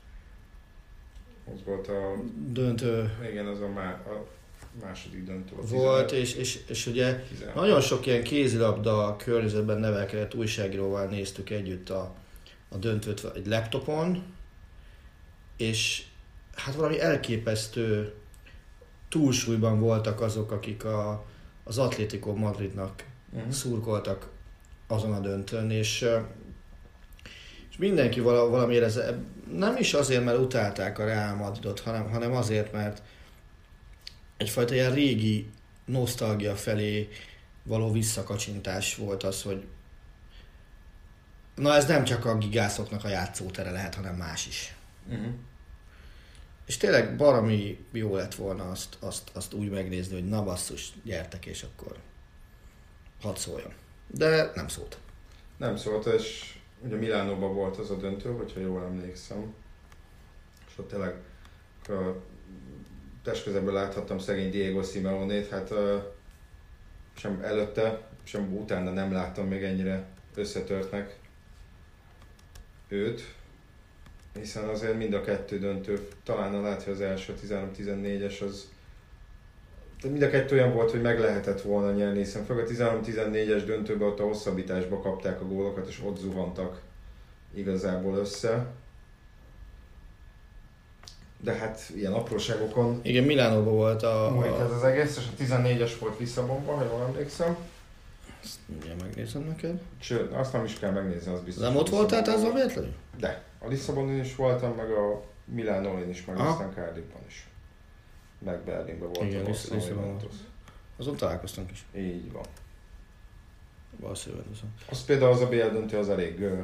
az volt a döntő. Igen, az a, má, a második döntő. Volt, és, és, és ugye tizenhat. Nagyon sok ilyen kézilabda környezetben nevelkedett újságíróval néztük együtt a, a döntőt egy laptopon, és hát valami elképesztő túlsúlyban voltak azok, akik a, az Atlético Madridnak uh-huh. szurkoltak azon a döntőn, és, és mindenki valamiért ez, nem is azért, mert utálták a Real Madridot, hanem, hanem azért, mert egyfajta ilyen régi nosztalgia felé való visszakacsintás volt az, hogy na ez nem csak a gigászoknak a játszótere lehet, hanem más is. Uh-huh. És tényleg baromi jó lett volna azt, azt, azt úgy megnézni, hogy na basszus, gyertek és akkor hadd szóljon. De nem szólt. Nem szólt, és ugye Milánóban volt az a döntő, hogyha jól emlékszem. És ott tényleg a testközelből láthattam szegény Diego Simeonét, hát uh, sem előtte, sem utána nem láttam még ennyire összetörtnek őt. Hiszen azért mind a kettő döntő, talán a látja az első tizenhárom tizennégyes az de mind a kettő olyan volt, hogy meg lehetett volna nyerni, hiszen főleg a tizenhárom tizennégyes döntőben ott a hosszabbításba kapták a gólokat, és ott zuhantak igazából össze. De hát ilyen apróságokon... Igen, Milánóban volt a... Múlik ez az egész, és a tizennégyes volt Lisszabonban, ha jól emlékszem. Ezt mindjárt megnézem neked. Sőt, azt nem is kell megnézni, az biztos. Nem ott voltál te ezzel véletlenül? De. A Lisszabonon is voltam, meg a Milánón is, meg Aha. aztán Cardiffban is. Meg Berlinben voltam. Igen, Lisszabonban. Azon találkoztunk is. Így van. Valószínűleg. Az például az a bé el döntő az elég uh,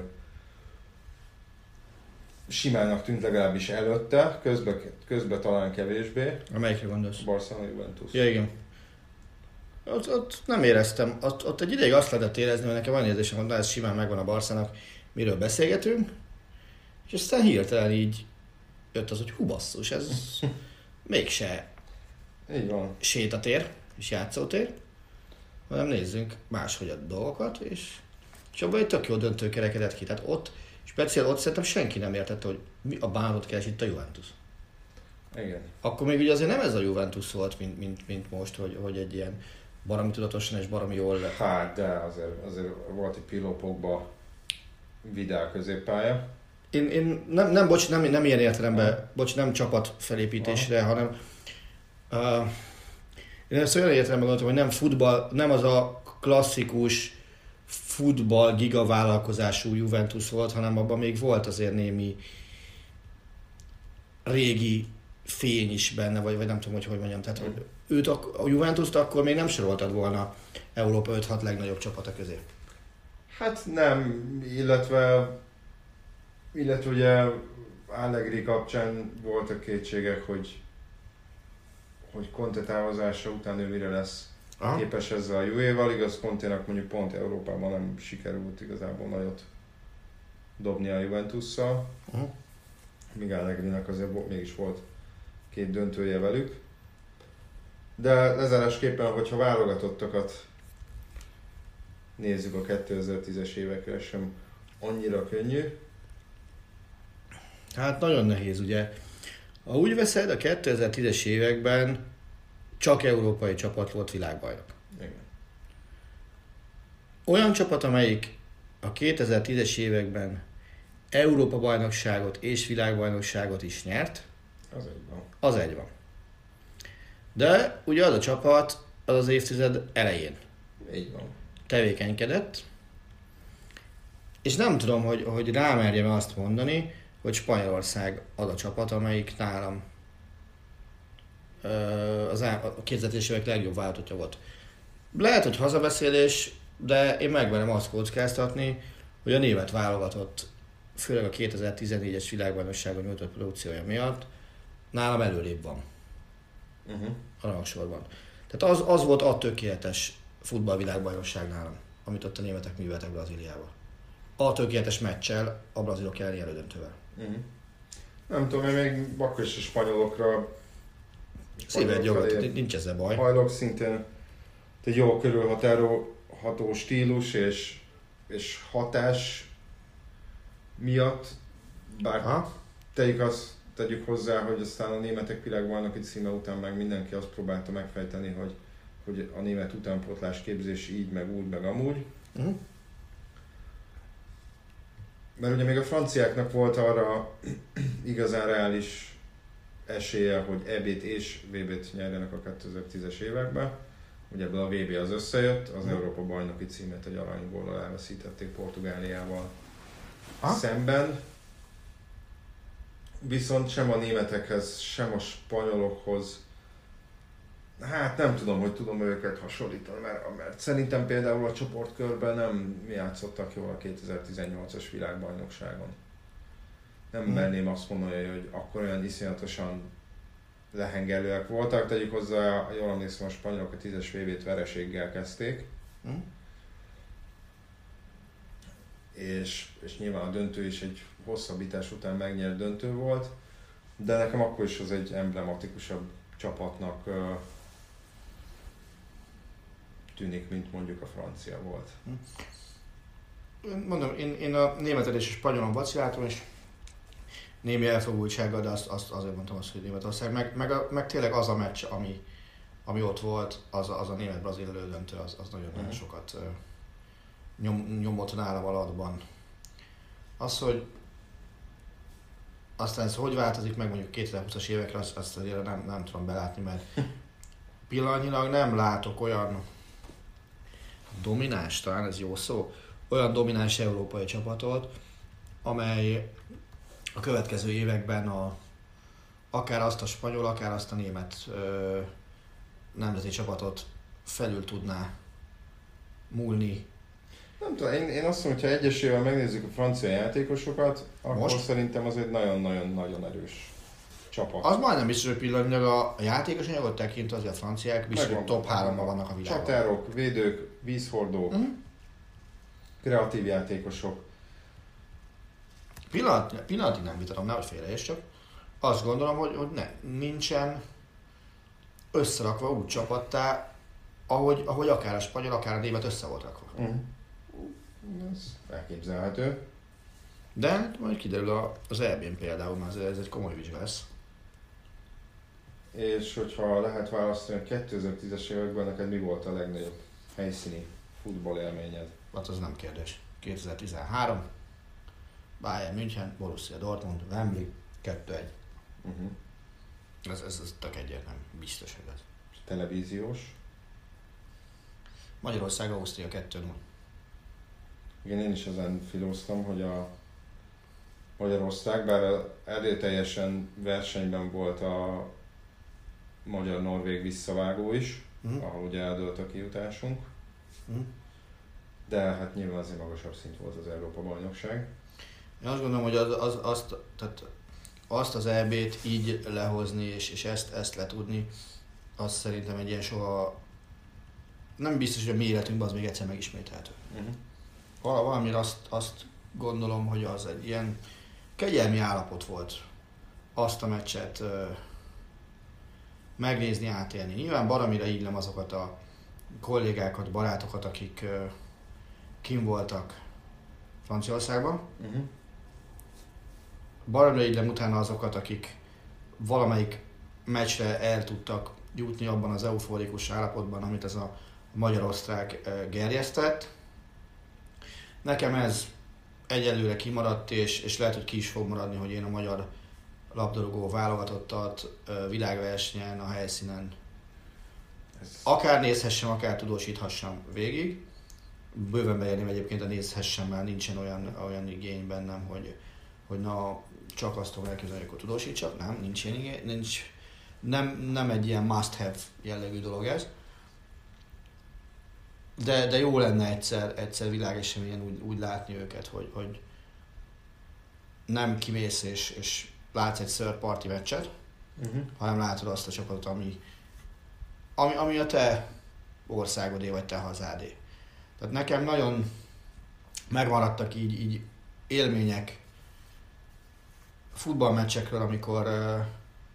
simának tűnt legalábbis előtte, közben, közben talán kevésbé. A melyikre gondolsz? Barcelona Juventus. Ja, igen. Ott, ott nem éreztem, ott, ott egy ideig azt lehetett érezni, hogy nekem van érzésem, hogy na, ez simán megvan a Barszának, miről beszélgetünk, és aztán hirtelen így jött az, hogy hú basszus, ez mégse így van. Sétatér és játszótér, hanem nézzünk máshogy a dolgokat, és, és abban egy tök jó döntő kerekedett ki. Tehát ott, speciál ott szerintem senki nem értette, hogy mi a bánat keres itt a Juventus. Igen. Akkor még ugye azért nem ez a Juventus volt, mint, mint, mint most, hogy, hogy egy ilyen baromi tudatosan és baromi jól lett. Hát, de azért, azért volt egy pillópokba Vidal középpálya. Én, én nem, nem, bocs, nem, nem ilyen értelemben, ah. bocs, nem csapat felépítésre, ah. hanem uh, én ezt olyan értelemben gondoltam, hogy nem futball, nem az a klasszikus futball gigavállalkozású Juventus volt, hanem abban még volt azért némi régi fény is benne, vagy, vagy nem tudom, hogy hogy mondjam. Tehát, hogy őt a, a Juventust akkor még nem soroltad volna Európa öt-hat legnagyobb csapata közé. Hát nem, illetve, illetve ugye Allegri kapcsán voltak kétségek, hogy, hogy Conte távozása után ő mire lesz Aha. képes ezzel a Juvéval. Igaz, Conténak mondjuk pont Európában nem sikerült igazából nagyot dobni a Juventusszal. Uh-huh. Míg Allegrinek azért mégis volt két döntője velük. De lezárásképpen, hogyha válogatottakat nézzük a kétezer-tízes évekre, sem annyira könnyű. Hát nagyon nehéz, ugye. Ha úgy veszed, a kétezer-tízes években csak európai csapat volt világbajnok. Igen. Olyan csapat, amelyik a kétezer-tízes években Európa-bajnokságot és világbajnokságot is nyert, az egy van. Az egy van. De ugye az a csapat az az évtized elején így van. tevékenykedett, és nem tudom, hogy, hogy rámerjem azt mondani, hogy Spanyolország az a csapat, amelyik nálam az a kétezer-tízes évek legjobb váltottja volt. Lehet, hogy hazabeszélés, de én megmerem azt kockáztatni, hogy a német válogatott, főleg a kétezer-tizennégyes világbajnokságon nyújtott produkciója miatt nálam előrébb van uh-huh. a rangsorban. Tehát az, az volt a tökéletes futballvilágbajnokság nálam, amit ott a németek műveltek Brazíliával. A tökéletes meccsel, a brazilok elleni elődöntővel. Uh-huh. Nem tudom, én még akkor is a spanyolokra szíved jogot, nincs ezzel baj. Hajlok szintén egy jó körülhatárolható stílus és, és hatás miatt, bár ha? tegyük, azt, tegyük hozzá, hogy aztán a németek világbajnoki címe után meg mindenki azt próbálta megfejteni, hogy, hogy a német utánpótlás képzés így, meg úgy, meg amúgy. Uh-huh. Mert ugye még a franciáknak volt arra igazán reális esélye, hogy é bét és vé bét nyerjenek a kétezer-tízes években. Ugye ebből a vé bé az összejött, az Európa bajnoki címet egy aranygóllal elveszítették Portugáliával ha? szemben. Viszont sem a németekhez, sem a spanyolokhoz, hát nem tudom, hogy tudom őket hasonlítani, mert, mert szerintem például a csoportkörben nem játszottak jól a kétezer-tizennyolcas világbajnokságon. Nem hmm. merném azt mondani, hogy akkor olyan iszonyatosan lehengelőek voltak, tegyük hozzá, jól emlékszem, a spanyolok a tízes vé bét vereséggel kezdték. Hmm. És, és nyilván a döntő is egy hosszabbítás után megnyert döntő volt, de nekem akkor is az egy emblematikusabb csapatnak uh, tűnik, mint mondjuk a francia volt. Mondom, én, én a németet és a spanyolon vaciláltam, és némi elfogultsággal, de azt, azt azért mondtam azt, hogy Németország, meg, meg, a, meg tényleg az a meccs, ami, ami ott volt, az, az a német-brazil elődöntő, az, az nagyon-nagyon uh-huh. sokat uh, nyom, nyomott nálam alatban. Az, hogy aztán ez hogy változik meg mondjuk kétezer-húszas évekre, azt, azt azért nem, nem tudom belátni, mert pillanatnyilag nem látok olyan domináns, talán ez jó szó, olyan domináns európai csapatot, amely a következő években a, akár azt a spanyol, akár azt a német ö, nemzeti csapatot felül tudná múlni. Nem tudom, én, én azt mondom, hogy ha egyesével megnézzük a francia játékosokat, akkor Most? szerintem az egy nagyon-nagyon-nagyon erős csapat. Az majdnem biztos, hogy pillanatnyilag a játékos anyagot tekintve azért a franciák biztos, hogy top háromban vannak a világban. Csatárok, védők, vízhordók, uh-huh. kreatív játékosok. Pillanat, pillanatig nem vitatom, nehogy félreérts, csak azt gondolom, hogy, hogy ne, nincsen összerakva úgy csapattá, ahogy, ahogy akár a spanyol, akár a német össze volt rakva. Uh-huh. Ez elképzelhető. De majd kiderül az é bén például, mert ez egy komoly vizsga lesz. És hogyha lehet választani, a kétezer-tízes években neked mi volt a legnagyobb helyszíni futball élményed? Hát az nem kérdés. kétezer-tizenhárom, Bayern München, Borussia Dortmund, Wembley, kettő egy. Uh-huh. Ez, ez, ez tök egyértelmű, biztos, hogy ez. Televíziós? Magyarország, Ausztria kettő null. Igen, én is ezen filóztam, hogy a Magyarország, bár erőteljesen versenyben volt a magyar-norvég visszavágó is, uh-huh. ahol ugye eldőlt a kijutásunk. Uh-huh. De hát nyilván azért magasabb szint volt az Európa-bajnokság. Én azt gondolom, hogy az, az, azt, tehát azt az é bét így lehozni és, és ezt, ezt letudni, az szerintem egy ilyen soha nem biztos, hogy a mi életünkben az még egyszer megismételhető. Uh-huh. Valamire azt, azt gondolom, hogy az egy ilyen kegyelmi állapot volt azt a meccset uh, megnézni, átélni. Nyilván baromira illem azokat a kollégákat, barátokat, akik uh, kim voltak Franciaországban. Uh-huh. Baromira illem utána azokat, akik valamelyik meccsre el tudtak jutni abban az euforikus állapotban, amit ez a magyar-osztrák uh, gerjesztett. Nekem ez egyelőre kimaradt, és, és lehet, hogy ki is fog maradni, hogy én a magyar labdarúgó válogatottat világversenyen, a helyszínen akár nézhessem, akár tudósíthassam végig. Bőven beérném egyébként a nézhessem, már nincsen olyan, olyan igény bennem, hogy, hogy na, csak azt tudom elképzelni, hogy akkor tudósítsak. Nem, nincs ilyen igény, nincs, nem, nem egy ilyen must-have jellegű dolog ez. De, de jó lenne egyszer, egyszer világeseményen úgy, úgy látni őket, hogy, hogy nem kimész és, és látsz egy third party meccset, uh-huh. hanem látod azt a csapatot, ami, ami, ami a te országodé vagy te hazádé. Tehát nekem nagyon megmaradtak így, így élmények futballmeccsekről, amikor uh,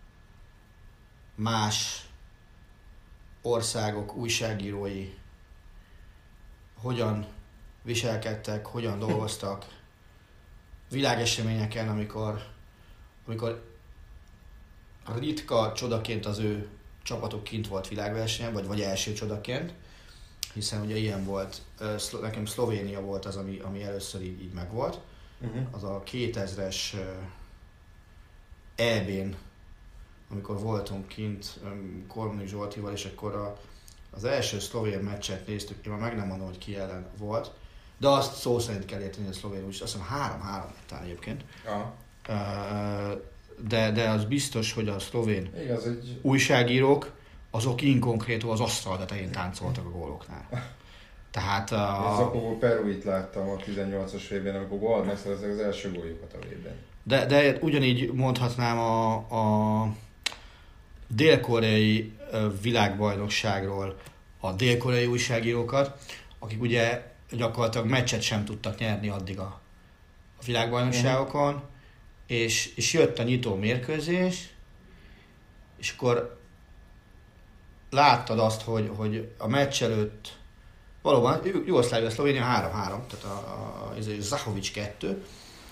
más országok újságírói hogyan viselkedtek, hogyan dolgoztak világeseményeken, amikor, amikor ritka csodaként az ő csapatuk kint volt világversenyen, vagy, vagy első csodaként, hiszen ugye ilyen volt, nekem Szlovénia volt az, ami, ami először így, így megvolt. Uh-huh. Az a kétezres é bén, amikor voltunk kint Kormányi Zsoltival, és akkor a az első szlovén meccset néztük, én már meg nem mondom, hogy ki ellen volt, de azt szó szerint kell érteni, hogy a szlovén úgy, azt hiszem három-három talán egyébként. Aha. De, de az biztos, hogy a szlovén Igaz, egy... újságírók, azok inkonkrétó az asztal tetején táncoltak a góloknál. Tehát... A... Ez akkor Peruit láttam a tizennyolcas vében, amikor gól megszereztek az első góljukat a vében. De, de ugyanígy mondhatnám a, a dél-koreai világbajnokságról a dél-koreai újságírókat, akik ugye gyakorlatilag meccset sem tudtak nyerni addig a, a világbajnokságokon, uh-huh. és, és jött a nyitó mérkőzés, és akkor láttad azt, hogy, hogy a meccs előtt valóban Jugoszlávia, Szlovénia három-három, tehát a, a, a Zahovics kettő,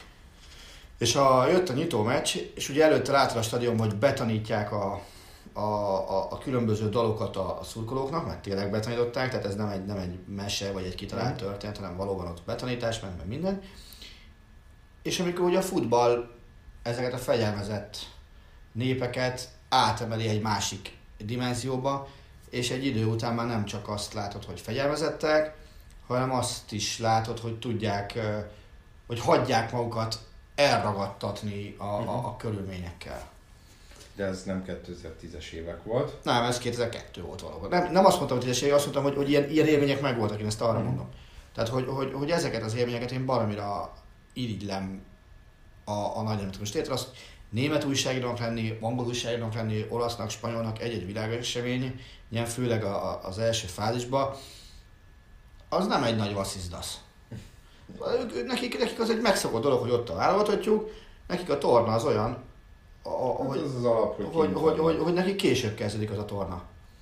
és a, jött a nyitó meccs, és ugye előtte látod a stadionban, hogy betanítják a A, a, a különböző dalokat a, a szurkolóknak, mert tényleg betanították, tehát ez nem egy, nem egy mese vagy egy kitalált történet, hanem valóban ott betanítás, meg, meg minden. És amikor ugye a futball ezeket a fegyelmezett népeket átemeli egy másik dimenzióba, és egy idő után már nem csak azt látod, hogy fegyelmezettek, hanem azt is látod, hogy tudják, hogy hagyják magukat elragadtatni a, a, a körülményekkel. De ez nem kétezer-tízes évek volt. Nem, ez kétezer-kettő volt valóban. Nem, nem azt mondtam, hogy tízes évek, azt mondtam, hogy, hogy ilyen, ilyen élmények megvoltak, én ezt arra mm. mondom. Tehát, hogy, hogy, hogy ezeket az élményeket én baromira irigylem a, a nagy nemzetközi. Most érted azt, német újságírónak lenni, angol újságírónak lenni, olasznak, spanyolnak egy-egy világesemény, ilyen főleg a, a, az első fázisban, az nem egy nagy vasszizdasz. Nekik, nekik az egy megszokott dolog, hogy ott a válogathatjuk, nekik a torna az olyan, A, hogy, az az alap, hogy, hogy, hogy, hogy, hogy neki később kezdődik az a torna.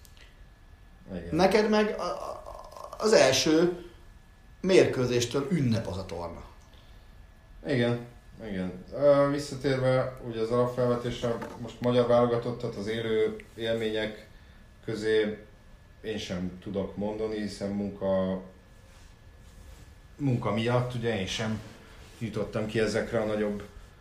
Igen. Neked meg a, a, az első mérkőzéstől ünnep az a torna. Igen, igen. Uh, visszatérve ugye az alapfelvetésre, most magyar válogatottat az élő élmények közé én sem tudok mondani, hiszen munka, munka miatt ugye én sem jutottam ki ezekre a nagyobb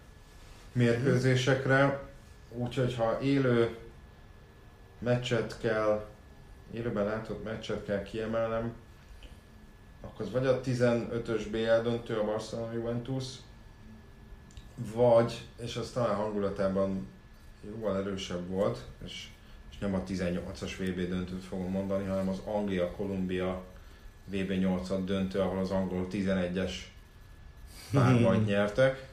mérkőzésekre, úgyhogy ha élő meccset kell, élőben látott meccset kell kiemelnem, akkor az vagy a tizenötös bé el döntő a Barcelona Juventus, vagy, és az talán hangulatában jóval erősebb volt, és, és nem a tizennyolcas vé bé döntőt fogom mondani, hanem az Anglia-Kolumbia vé bé nyolcad döntő, ahol az angol tizenegyes párbajt nyertek,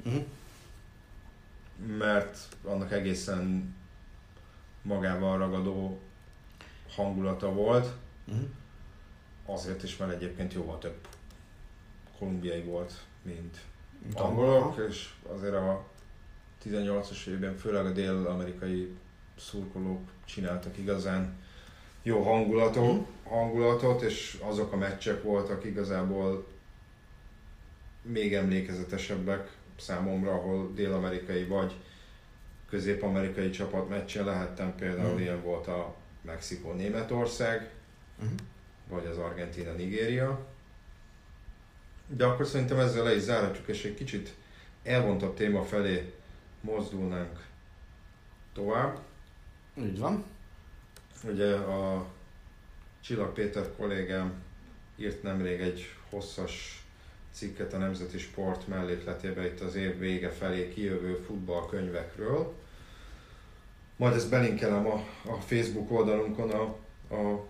mert annak egészen magával ragadó hangulata volt, azért is, mert egyébként jóval több kolumbiai volt, mint angolok, és azért a tizennyolcas évben főleg a dél-amerikai szurkolók csináltak igazán jó hangulatot, mm. hangulatot, és azok a meccsek voltak igazából még emlékezetesebbek számomra, ahol dél-amerikai vagy közép-amerikai csapat meccsen lehettem, például mm. ilyen volt a Mexikó-Németország, mm. vagy az Argentína-Nigéria. De akkor szerintem ezzel le is zárhatjuk, és egy kicsit elvontabb téma felé mozdulnánk tovább. Így van. Ugye a Csillag Péter kollégám írt nemrég egy hosszas cikket a Nemzeti Sport mellékletébe itt az év vége felé kijövő futballkönyvekről. Majd ezt belinkelem a, a Facebook oldalunkon a, a,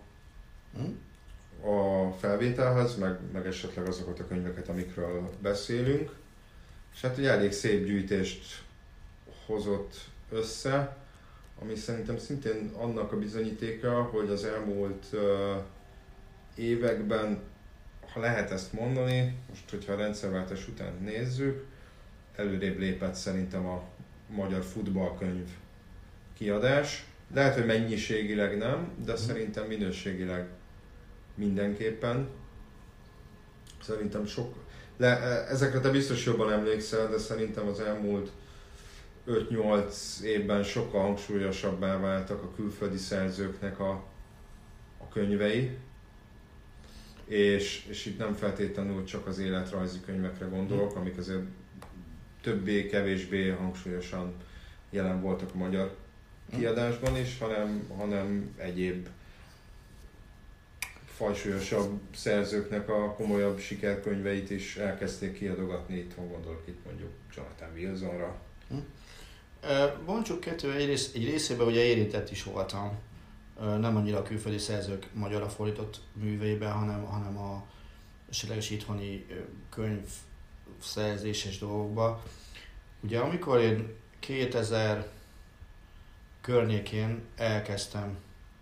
a felvételhez, meg, meg esetleg azokat a könyveket, amikről beszélünk. És hát ugye elég szép gyűjtést hozott össze, ami szerintem szintén annak a bizonyítéka, hogy az elmúlt uh, években, ha lehet ezt mondani, most hogyha a rendszerváltás után nézzük, előrébb lépett szerintem a magyar futballkönyv kiadás. Lehet, hogy mennyiségileg nem, de mm. szerintem minőségileg mindenképpen. Szerintem sok... Le, ezekre te biztos jobban emlékszel, de szerintem az elmúlt öt-nyolc évben sokkal hangsúlyosabbá váltak a külföldi szerzőknek a, a könyvei. És, és itt nem feltétlenül csak az életrajzi könyvekre gondolok, amik azért többé-kevésbé hangsúlyosan jelen voltak a magyar kiadásban is, hanem, hanem egyéb fajsúlyosabb szerzőknek a komolyabb sikerkönyveit is elkezdték kiadogatni, itthon gondolok itt mondjuk Jonathan Wilsonra. Bontsuk kettő, egy, rész, egy részében ugye érintett is voltam, nem annyira a külföldi szerzők magyarra fordított műveiben, hanem, hanem a esetleges itthoni könyvszerzéses dolgokban. Ugye amikor én kétezer környékén elkezdtem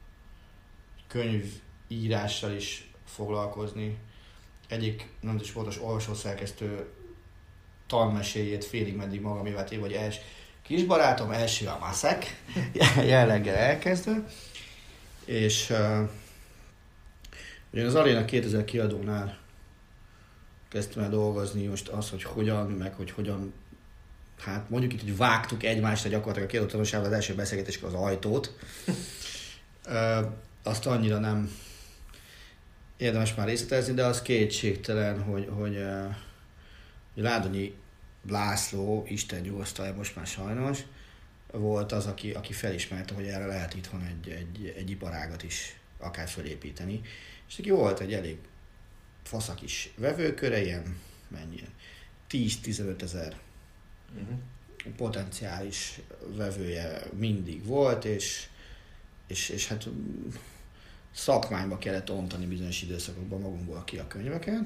könyvírással is foglalkozni, egyik nem is pontos olvasószerkesztő tanmeséjét félig meddig magamévá téve, vagy els, kisbarátom első a maszek, jelleggel elkezdve, és uh, ugyan az Aréna kétezer kiadónál kezdtem el dolgozni, most az, hogy hogyan, meg hogy hogyan, hát mondjuk itt, hogy vágtuk egymásra gyakorlatilag a kiadó tanulságban az első beszélgetéskor az ajtót. uh, azt annyira nem érdemes már részletezni, de az kétségtelen, hogy, hogy uh, Ládonyi László, Isten nyugosztalja most már sajnos, volt az, aki, aki felismerte, hogy erre lehet itthon egy, egy, egy iparágat is akár felépíteni. És neki volt egy elég faszak is vevőköre, ilyen mennyi, tíz-tizenöt ezer uh-huh. potenciális vevője mindig volt, és, és, és hát szakmányba kellett ontani bizonyos időszakokban magunkból ki a könyveket.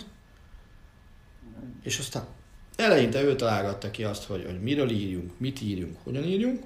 És aztán eleinte ő találgatta ki azt, hogy, hogy miről írjunk, mit írjunk, hogyan írjunk.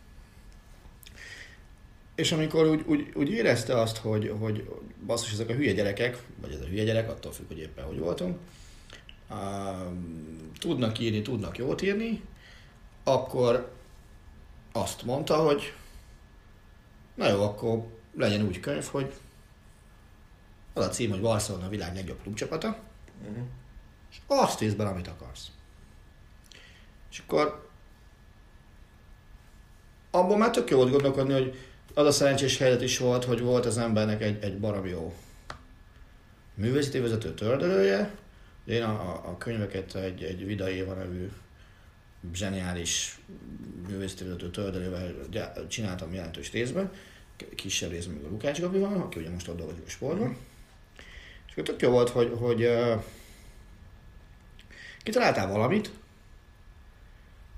És amikor úgy, úgy, úgy érezte azt, hogy, hogy basszus, ezek a hülye gyerekek, vagy ez a hülye gyerek, attól függ, hogy éppen hogy voltunk, uh, tudnak írni, tudnak jót írni, akkor azt mondta, hogy na jó, akkor legyen úgy könyv, hogy az a cím, hogy Barcelona a világ legjobb klubcsapata, uh-huh. és azt írsz bele, amit akarsz. És akkor abból már tök jó volt gondolkodni, hogy az a szerencsés helyzet is volt, hogy volt az embernek egy, egy baromi jó művészeti vezető töldelője. Én a, a, a könyveket egy, egy Vida Éva nevű zseniális művészeti vezető töldelővel csináltam jelentős részben. Kisebb részben még a Lukács Gabival, aki ugye most ott dolgozik a sportban. Mm. És akkor tök jó volt, hogy, hogy uh, kitaláltál valamit,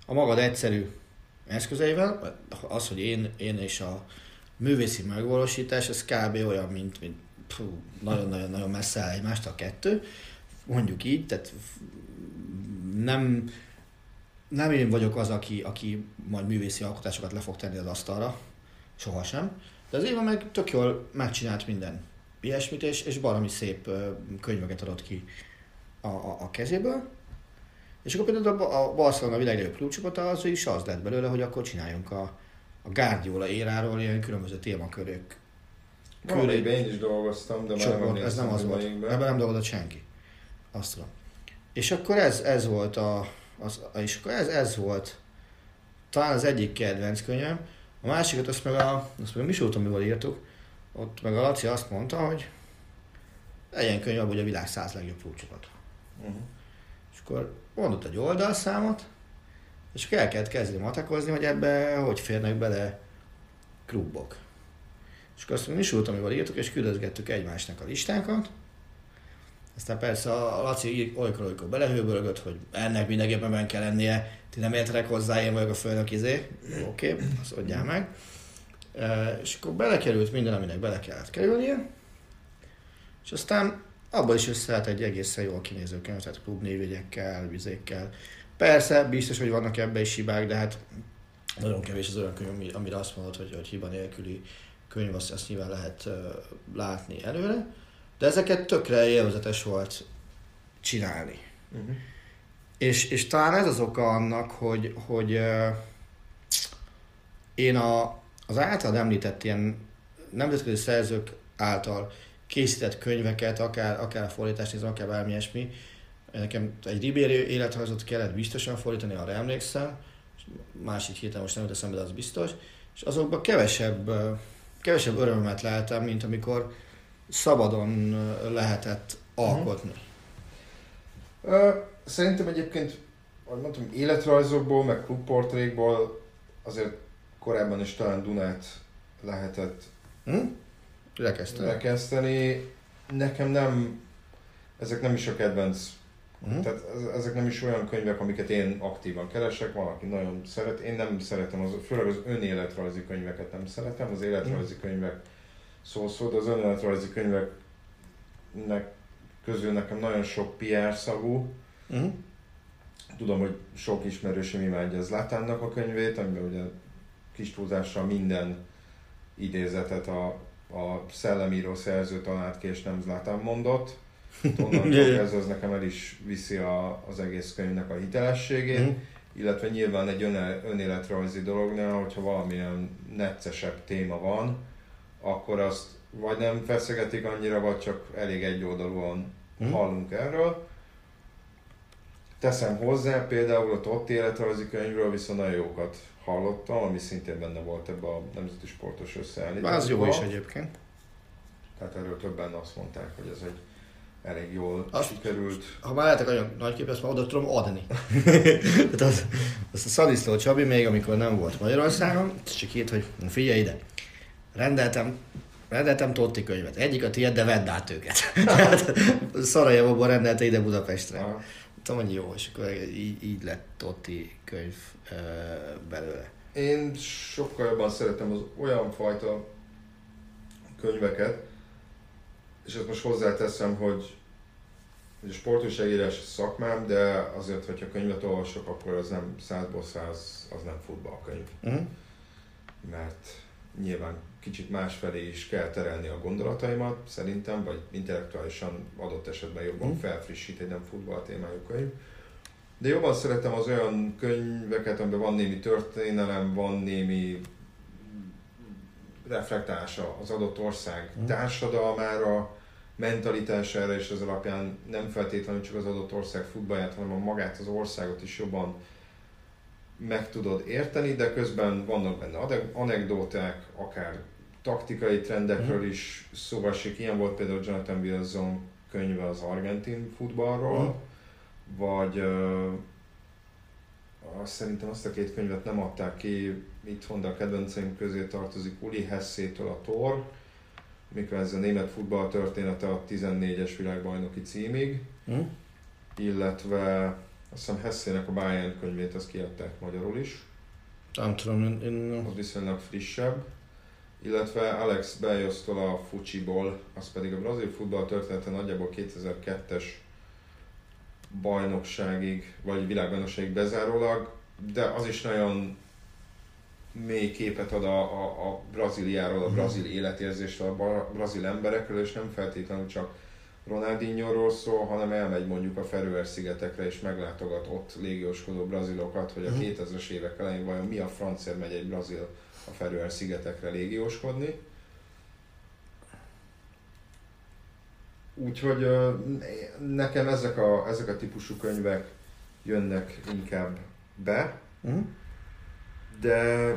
a magad egyszerű eszközeivel, az, hogy én, én és a művészi megvalósítás, ez kb. Olyan, mint, mint pfú, nagyon-nagyon messze áll egymást a kettő, mondjuk így, tehát nem, nem én vagyok az, aki, aki majd művészi alkotásokat le fog tenni az asztalra, sohasem, de az Éva meg tök jól megcsinált minden ilyesmit, és, és baromi szép könyveket adott ki a, a, a kezéből. És akkor például a Barcelona világ legjobb klubcsapata az is az lett belőle, hogy akkor csináljunk a, a Guardiola éráról ilyen különböző témakörök. Valamiben én is dolgoztam, de már nem emlékszem. Ez nem az volt. Ebben nem dolgozott senki. Azt tudom. És akkor ez, ez volt a, az, és akkor ez, ez volt talán az egyik kedvenc könyvem. A másikat azt meg a, azt meg a Misót, amivel írtuk, ott meg a Laci azt mondta, hogy legyen könyv abban, hogy a világ száz legjobb klubcsapata. Uh-huh. És akkor mondott egy oldalszámot, és akkor el kellett kezdeni matekozni, hogy ebbe hogy férnek bele klubok. És akkor azt mondjuk, Misult, amivel írtuk, és küldözgettük egymásnak a listánkat. Aztán persze a Laci olykor-olykor belehőbölgött, hogy ennek mindenképpen benne kell lennie, ti nem értenek hozzá, én vagyok a főnök izé. Oké, okay, azt adjál meg. E, és akkor belekerült minden, aminek bele kellett kerülnie. És aztán abból is összeállt egy egészen jól kinéző könyv, tehát klubnévjegyekkel, vizékkel. Persze, biztos, hogy vannak ebbe is hibák, de hát nagyon kevés az olyan könyv, amire azt mondod, hogy, hogy hiba nélküli könyv, azt, azt nyilván lehet uh, látni előre. De ezeket tökre élvezetes volt csinálni. Uh-huh. És, és talán ez az oka annak, hogy, hogy uh, én a, az általad említett ilyen nemzetközi szerzők által készített könyveket, akár, akár a fordítást nézem, akár bármi ilyesmi. Nekem egy Ribéry életrajzot kellett biztosan fordítani, arra emlékszem. Másik héten most nem jut eszembe, de az biztos. És azokban kevesebb, kevesebb örömet leltem, mint amikor szabadon lehetett alkotni. Uh, szerintem egyébként, ahogy mondtam, életrajzokból, meg klubportrékból azért korábban is talán Dunát lehetett hm? Rekeszteni. rekeszteni. Nekem nem, ezek nem is a kedvenc. Uh-huh. Tehát ezek nem is olyan könyvek, amiket én aktívan keresek, van, aki nagyon szeret. Én nem szeretem, az, főleg az önéletrajzi könyveket nem szeretem, az életrajzi uh-huh. könyvek szó-szó, de az önéletrajzi könyveknek közül nekem nagyon sok pé er szagú. Uh-huh. Tudom, hogy sok ismerősöm imádja Zlatannak a könyvét, amiben ugye kis túlzással minden idézetet a, a szellemíró szerző talált ki, és nem Zlatan mondott. Onnantól kezdve az nekem el is viszi a, az egész könyvnek a hitelességét, mm. illetve nyilván egy ön, önéletrajzi dolognál, hogyha valamilyen neccesebb téma van, akkor azt vagy nem feszegetik annyira, vagy csak elég egyoldalúan mm. hallunk erről. Teszem hozzá, például a Totti életrajzi könyvről viszont nagyon jókat hallottam, ami szintén benne volt ebbe a nemzeti sportos összeállításban. Az jó is egyébként. Tehát erről többen azt mondták, hogy ez egy elég jól azt, sikerült. Ha már lehetek olyan nagy kép, azt már oda tudom adni. Tehát az, azt a Szadiszló Csabi még, amikor nem volt Magyarországon, csak írt, hogy figyelj ide, rendeltem, rendeltem Totti könyvet. Egyik a tiéd, de vedd át őket. Szarajevóból rendelte ide Budapestre. Aha. Tudom, hogy jó, és akkor így, így lett Totti könyv e, belőle. Én sokkal jobban szeretem az olyan fajta könyveket, és ezt most hozzáteszem, hogy a sportújságírás szakmám, de azért, hogyha könyvet olvasok, akkor az nem százból száz, az nem futballkönyv. Uh-huh. Mert nyilván kicsit másfelé is kell terelni a gondolataimat, szerintem, vagy intellektuálisan adott esetben jobban uh-huh. felfrissít egy nem futball témájú könyv. De jobban szeretem az olyan könyveket, amiben van némi történelem, van némi reflektálása az adott ország uh-huh. társadalmára, mentalitására, és ez alapján nem feltétlenül csak az adott ország futballját, hanem a magát az országot is jobban meg tudod érteni, de közben vannak benne anekdóták, akár taktikai trendekről uh-huh. is szóval esik. Ilyen volt például Jonathan Wilson könyve az argentin futballról, uh-huh. vagy uh, azt szerintem azt a két könyvet nem adták ki itthon, de a kedvenceim közé tartozik Uli Hessétől a Tor, mikor ez a német futball története a tizennégyes világbajnoki címig, mm. illetve Azt hiszem Hessének a Bayern könyvét azt kiadták magyarul is. Nem tudom, én... én... Az viszonylag frissebb. Illetve Alex Bellosztól a Fucsiból, az pedig a brazil futball története nagyjából kétezer-kettes bajnokságig, vagy világbajnokságig bezárólag, de az is nagyon mély képet ad a, a, a Brazíliáról, a brazil életérzésről, a brazil emberekről, és nem feltétlenül csak Ronaldinhoról szól, hanem elmegy mondjuk a Feröer-szigetekre és meglátogat ott légióskodó brazilokat, hogy a kétezres évek elején vajon mi a francért megy egy brazil a Feröer-szigetekre légióskodni. Úgyhogy nekem ezek a, ezek a típusú könyvek jönnek inkább be, uh-huh. de,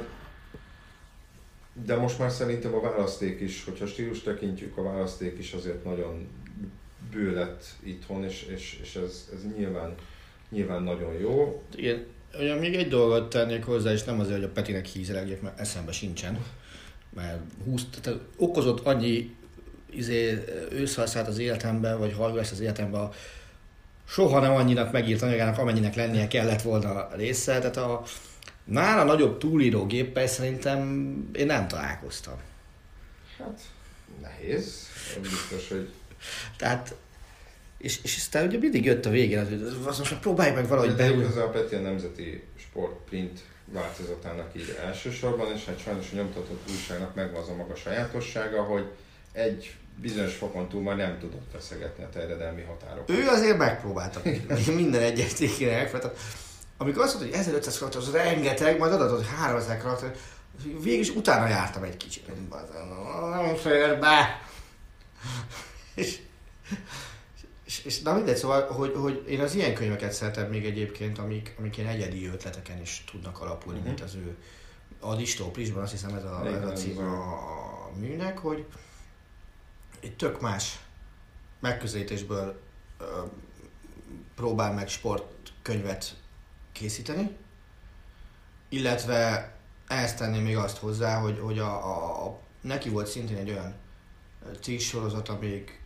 de most már szerintem a választék is, hogyha stílus tekintjük, a választék is azért nagyon bő lett itthon, és, és, és ez, ez nyilván, nyilván nagyon jó. Igen, ugye még egy dolgot tennék hozzá, és nem azért, hogy a Petinek hízelegjek, mert eszembe sincsen, mert húsz, tehát okozott annyi izé, őszhalszát az életemben, vagy hallgatást az életemben, soha nem annyinak megírt anyagának, amennyinek lennie kellett volna a része. Tehát a nála nagyobb túlírógéppel szerintem én nem találkoztam. Hát nehéz, biztos, hogy... Tehát, és, és aztán ugye mindig jött a végén, az, az most próbálj meg valahogy beülni. Ez a Peti a Nemzeti Sport print változatának így elsősorban, és hát sajnos a nyomtatott újságnak megvan az a maga sajátossága, hogy egy bizonyos fokon túl már nem tudott feszegetni a terjedelmi határokat. Ő azért megpróbálta. Minden egyes cikkére. Amikor azt mondta, hogy ezerötszáz karakter, az rengeteg, majd adatott, hogy háromezer karakter, végülis utána jártam egy kicsit. Nem fér be! és, és, és na mindegy, szóval, hogy, hogy én az ilyen könyveket szeretem még egyébként, amik, amik ilyen egyedi ötleteken is tudnak alapulni, uh-huh. mint az ő a Distóplisban, azt hiszem ez a, ez a cím a, a műnek, hogy egy tök más megközelítésből ö, próbál meg sportkönyvet készíteni, illetve ehhez tenném még azt hozzá, hogy, hogy a, a, a, neki volt szintén egy olyan cikk sorozata még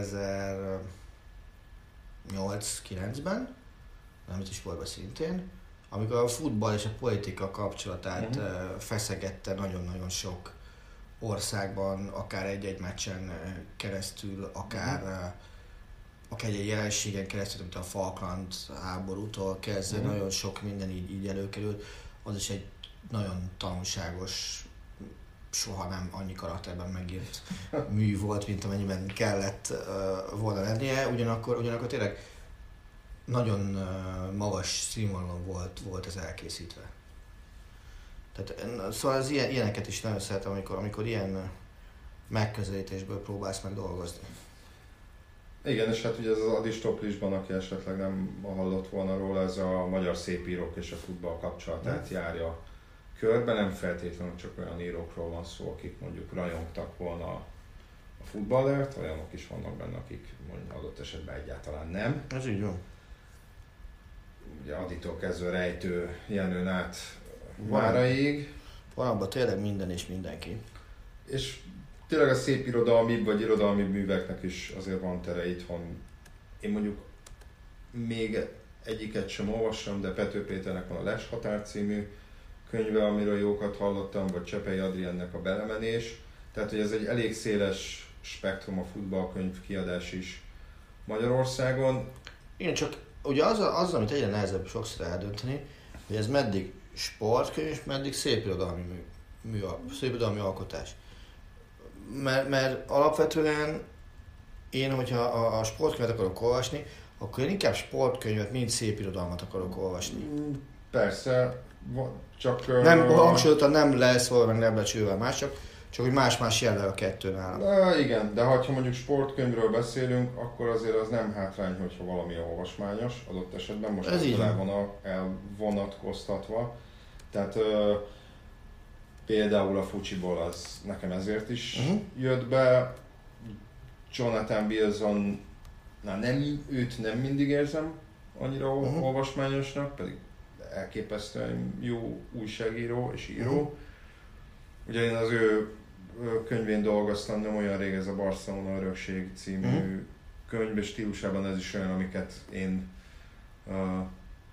kétezer-nyolc-kilencben, nemzeti sportban szintén, amikor a futball és a politika kapcsolatát uh-huh. feszegette nagyon-nagyon sok országban, akár egy-egy meccsen keresztül, akár, uh-huh. akár egy jelenségen keresztül, mint a Falkland háborútól kezdve, uh-huh. nagyon sok minden így, így előkerült. Az is egy nagyon tanulságos, soha nem annyi karakterben megírt mű volt, mint amennyiben kellett uh, volna lennie. Ugyanakkor, ugyanakkor tényleg nagyon uh, magas színvonalon volt, volt ez elkészítve. Tehát, szóval az ilyen, ilyeneket is nagyon szeretem, amikor, amikor ilyen megközelítésből próbálsz meg dolgozni. Igen, és hát ugye ez az Adistoplisban, aki esetleg nem hallott volna róla, ez a magyar szépírók és a futball kapcsolatát hmm. járja körbe. Nem feltétlenül csak olyan írókról van szó, akik mondjuk rajongtak volna a futballért, olyanok is vannak benne, akik mondjuk adott esetben egyáltalán nem. Ez így van. Ugye Aditól kezdve Rejtő, Jenőn át Máraig. Van abban tényleg minden és mindenki. És tényleg a szép irodalmi vagy irodalmi műveknek is azért van tere itthon. Én mondjuk még egyiket sem olvassam, de Pető Péternek van a Les Határ című könyve, amiről jókat hallottam, vagy Csepei Adriennek a Belemenés. Tehát, hogy ez egy elég széles spektrum a futballkönyv kiadás is Magyarországon. Igen, csak ugye az, az, amit egyre nehezebb sokszor eldönteni, hogy ez meddig sportkönyv és meddig szépirodalmi mű, mű, szépirodalmi alkotás. Mert, mert alapvetően én, hogyha a, a sportkönyvet akarok olvasni, akkor én inkább sportkönyvet, mint szépirodalmat akarok olvasni. Persze, csak... Nem, hangsúlyozottan nem lesz valami nem lecsővel más, csak, csak hogy más-más jelleg a kettő nálam. Na, igen, de ha mondjuk sportkönyvről beszélünk, akkor azért az nem hátrány, hogyha valami olvasmányos adott esetben. Most ez el elvonatkoztatva. Tehát ö, például a Fucsiból az nekem ezért is uh-huh. jött be. Jonathan Wilson, na nem, őt nem mindig érzem annyira uh-huh. olvasmányosnak, pedig elképesztően jó újságíró és író. Uh-huh. Ugye én az ő könyvén dolgoztam, nem olyan rég, ez a Barcelona Örökség című uh-huh. könyv, és stílusában ez is olyan, amiket én uh,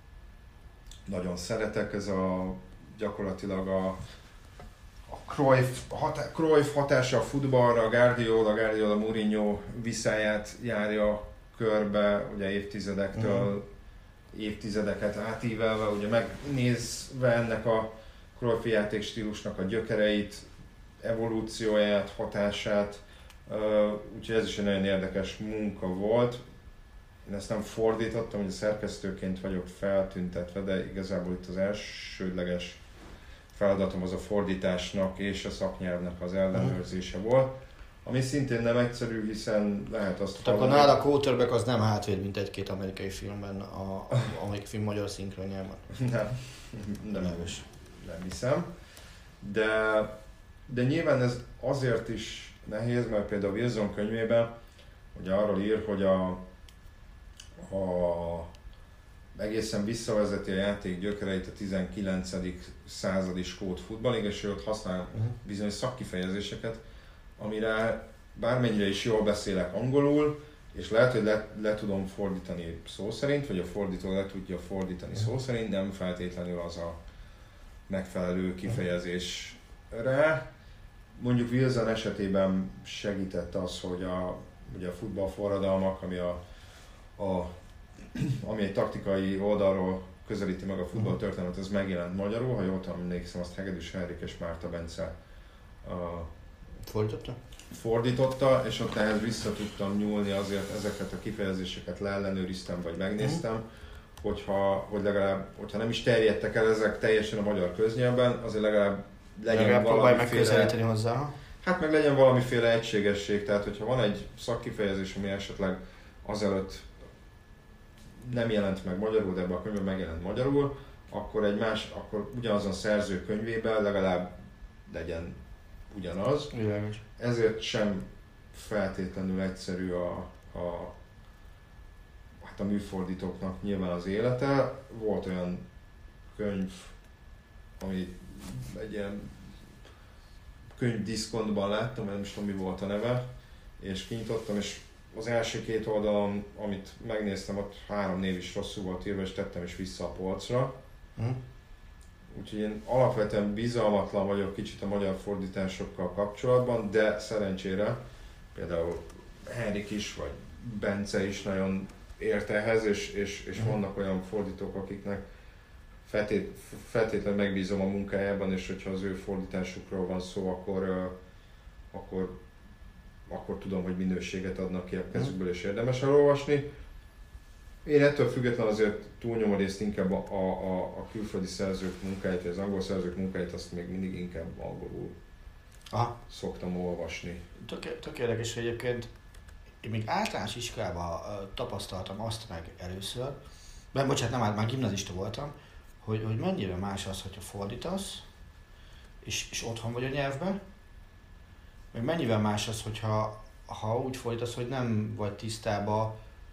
nagyon szeretek, ez a gyakorlatilag a, a Cruyff, hatá, Cruyff hatása a futballra, a Guardiola, Guardiola Mourinho viszályát járja körbe, ugye évtizedektől, uh-huh. évtizedeket átívelve, ugye megnézve ennek a Cruyffi játékstílusnak a gyökereit, evolúcióját, hatását, úgyhogy ez is egy nagyon érdekes munka volt. Én ezt nem fordítottam, hogy szerkesztőként vagyok feltüntetve, de igazából itt az elsődleges feladatom az a fordításnak és a szaknyelvnek az ellenőrzése volt, ami szintén nem egyszerű, hiszen lehet azt hallani. Akkor nála a quarterback az nem hátvéd, mint egy-két amerikai filmben, a amerikai film magyar szinkronjában. Nem, nem, nem, nem hiszem. De, de nyilván ez azért is nehéz, mert például Wilson könyvében ugye arról ír, hogy a, a egészen visszavezeti a játék gyökereit a tizenkilencedik századi skót futballig, és ő ott használ bizonyos szakkifejezéseket, amire bármennyire is jól beszélek angolul, és lehet, hogy le, le tudom fordítani szó szerint, vagy a fordító le tudja fordítani szó szerint, nem feltétlenül az a megfelelő kifejezésre. Mondjuk Wilson esetében segített az, hogy a, ugye a futballforradalmak, ami, a, a, ami egy taktikai oldalról közelíti meg a futballtörténetet, ez megjelent magyarul, ha jól emlékszem, azt Hegedűs Henrik és Márta Bence a, fordította? fordította, és ott ehhez vissza tudtam nyúlni, azért ezeket a kifejezéseket leellenőriztem, vagy megnéztem, uh-huh. hogyha, hogy legalább, hogyha nem is terjedtek el ezek teljesen a magyar köznyelvben, azért legalább legyen legalább valamiféle... hozzá. Hát meg legyen valamiféle egységesség, tehát hogyha van egy szakkifejezés, ami esetleg azelőtt nem jelent meg magyarul, de ebben a könyvben megjelent magyarul, akkor egy más, akkor ugyanazon szerző könyvében legalább legyen ugyanaz. Világos. Ezért sem feltétlenül egyszerű a, a, hát a műfordítóknak nyilván az élete. Volt olyan könyv, ami egy ilyen könyvdiszkontban láttam, nem is tudom mi volt a neve, és kinyitottam, és az első két oldalon, amit megnéztem, ott három név is rosszul volt írva, és tettem is vissza a polcra. Hm. Úgyhogy én alapvetően bizalmatlan vagyok kicsit a magyar fordításokkal kapcsolatban, de szerencsére például Henrik is, vagy Bence is nagyon ért ehhez, és, és, és vannak olyan fordítók, akiknek feltét, feltétlenül megbízom a munkájában, és hogyha az ő fordításukról van szó, akkor, akkor, akkor tudom, hogy minőséget adnak ki a kezükből, és érdemes elolvasni. Én ettől függetlenül azért túlnyomó részt inkább a, a, a külföldi szerzők munkáit, vagy az angol szerzők munkáit, azt még mindig inkább angolul Aha. szoktam olvasni. Tök, tök érdekes, hogy egyébként én még általános iskolában uh, tapasztaltam azt meg először, mert bocsánat, nem, már gimnazista voltam, hogy, hogy mennyire más az, hogyha fordítasz, és, és otthon vagy a nyelvben, meg mennyivel más az, hogyha ha úgy fordítasz, hogy nem vagy tisztában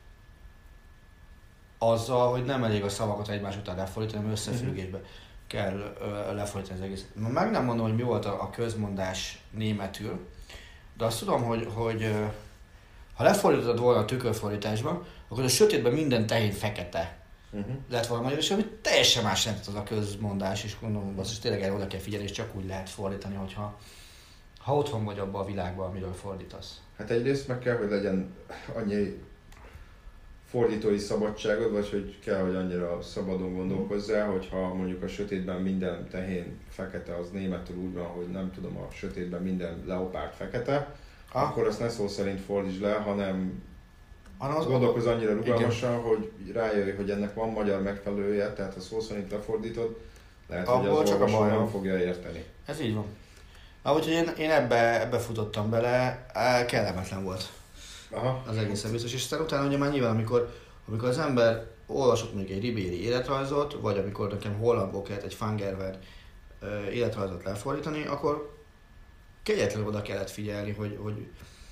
azzal, hogy nem elég a szavakat egymás után lefordítani, hanem összefüggésbe kell ö, lefordítani az egész. Meg nem mondom, hogy mi volt a, a közmondás németül, de azt tudom, hogy, hogy ö, ha lefordítod volna a tükörfordításban, akkor a sötétben minden tehén fekete uh-huh. lett volna magyar, és ami teljesen más jelentett az a közmondás, és gondolom, azt is tényleg erre oda kell figyelni, és csak úgy lehet fordítani, hogyha ha otthon vagy abban a világban, amiről fordítasz. Hát egyrészt meg kell, hogy legyen annyi fordítói szabadságod, vagy hogy kell, hogy annyira szabadon gondolkozzál, hogyha mondjuk a sötétben minden tehén fekete, az németül úgy van, hogy nem tudom, a sötétben minden leopárd fekete, ah. akkor azt ne szó szerint fordítsd le, hanem az gondolkozz annyira rugalmasan, hogy rájöjj, hogy ennek van magyar megfelelője, tehát ha szó szerint lefordítod, lehet, abból hogy az olvasó nem fogja érteni. Ez így van. Úgyhogy én, én ebbe, ebbe futottam bele, kellemetlen volt. Aha. Az egészen biztos, és aztán utána ugye már nyilván, amikor, amikor az ember olvasott mondjuk egy Ribéry életrajzot, vagy amikor nekem hollandból kellett egy Fangerven uh, életrajzot lefordítani, akkor kegyetlenül oda kellett figyelni, hogy, hogy,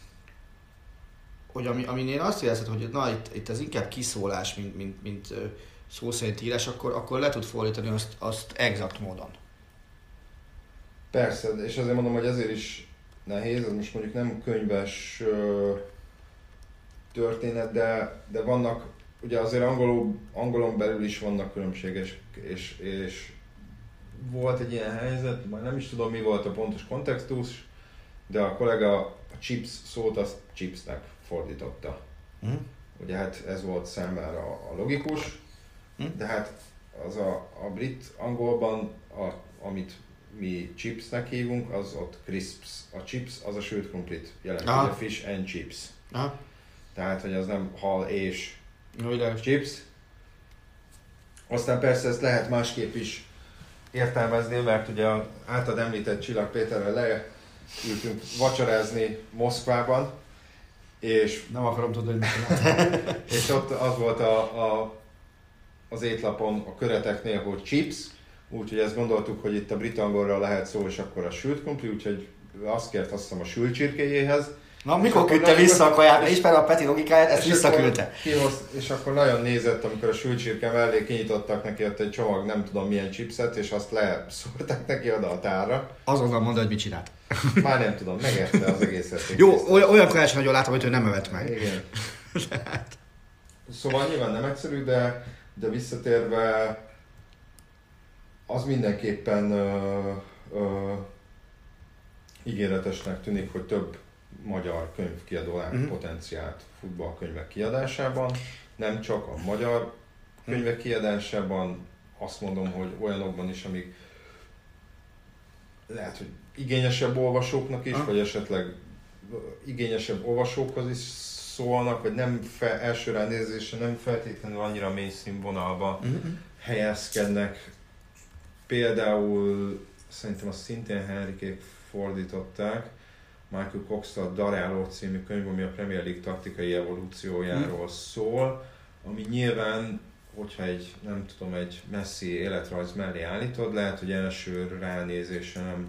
hogy ami, amin én azt éreztem, hogy na itt, itt ez inkább kiszólás, mint, mint, mint uh, szó szerint írás, akkor, akkor le tud fordítani azt, azt exakt módon. Persze, és azért mondom, hogy ezért is nehéz, ez most mondjuk nem könyves uh, történet, de, de vannak ugye azért angolul, angolon belül is vannak különbséges, és, és volt egy ilyen helyzet, már nem is tudom mi volt a pontos kontextus, de a kollega a chips szót azt chipsnek fordította. Mm. Ugye hát ez volt számára a logikus, mm. de hát az a, a brit angolban, a, amit mi chipsnek hívunk, az ott crisps. A chips az a sült krumplit jelenti, a fish and chips. Aha. Tehát, hogy az nem hal és Ugyan. chips. Aztán persze ezt lehet másképp is értelmezni, mert ugye általad említett Csillag Péterrel leültünk vacsorázni Moszkvában, és nem akarom tudni, hogy mit és ott az volt a, a, az étlapon a köreteknél, hogy chips, úgyhogy ezt gondoltuk, hogy itt a brit angolra lehet szó, és akkor a sült krumpli, úgyhogy azt kért azt hiszem a sült csirkéjéhez. Na, mikor küldte vissza a kaját, ismer a Peti logikáját, ezt visszaküldte. Kihoz, és akkor nagyon nézett, amikor a sült csirke mellé kinyitottak neki ott egy csomag, nem tudom milyen chipset, és azt leszórták neki oda a tárra. Azonnal mondta, hogy mit csinált. Már nem tudom, megette az egészet. Jó, olyan kaját nagyon látom, hogy ő nem evett meg. Igen. Szóval nyilván nem egyszerű, de, de visszatérve az mindenképpen uh, uh, ígéretesnek tűnik, hogy több magyar könyvkiadó lát mm-hmm. potenciált futballkönyvek kiadásában. Nem csak a magyar könyvek kiadásában, azt mondom, hogy olyanokban is, amik lehet, hogy igényesebb olvasóknak is, ah. vagy esetleg igényesebb olvasókhoz is szólnak, vagy nem fe, első ránézésre nem feltétlenül annyira mély színvonalba mm-hmm. helyezkednek. Például szerintem azt szintén Henrikék fordították, Michael Cox-tal Daráló című könyv, ami a Premier League taktikai evolúciójáról szól, ami nyilván, hogyha egy, nem tudom, egy messzi életrajz mellé állítod, lehet, hogy első ránézésre nem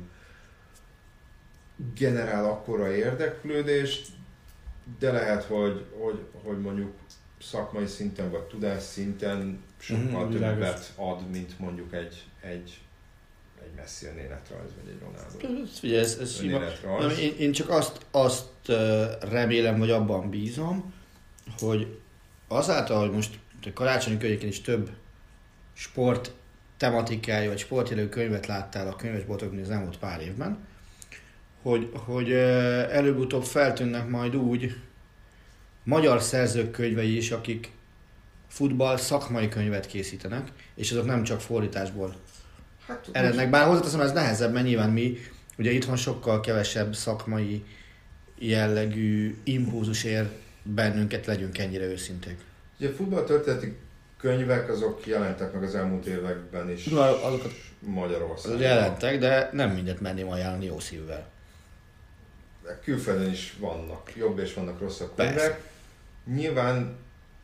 generál akkora érdeklődést, de lehet, hogy, hogy, hogy mondjuk szakmai szinten vagy tudás szinten sokkal mm, többet ad, mint mondjuk egy, egy egy Messi önéletrajz, vagy egy Ronaldo Ugye ez, ez önéletrajz. Én, én csak azt, azt remélem, vagy abban bízom, hogy azáltal, hogy most a karácsonyi környékén is több sport tematikája, vagy sportjelő könyvet láttál a könyvesboltokban az elmúlt pár évben, hogy, hogy előbb-utóbb feltűnnek majd úgy magyar szerzők könyvei is, akik futball szakmai könyvet készítenek, és azok nem csak fordításból hát, erednek. Bár hozzáteszem, ez nehezebb, mert nyilván mi, ugye itthon sokkal kevesebb szakmai jellegű impulzus ér bennünket, legyünk ennyire őszinték. Ugye a futballtörténeti könyvek azok jelentek meg az elmúlt években is azokat Magyarországon. Jelentek, de nem mindet merném ajánlani jó szívvel. Külföldön is vannak jobb és vannak rosszabb könyvek. Nyilván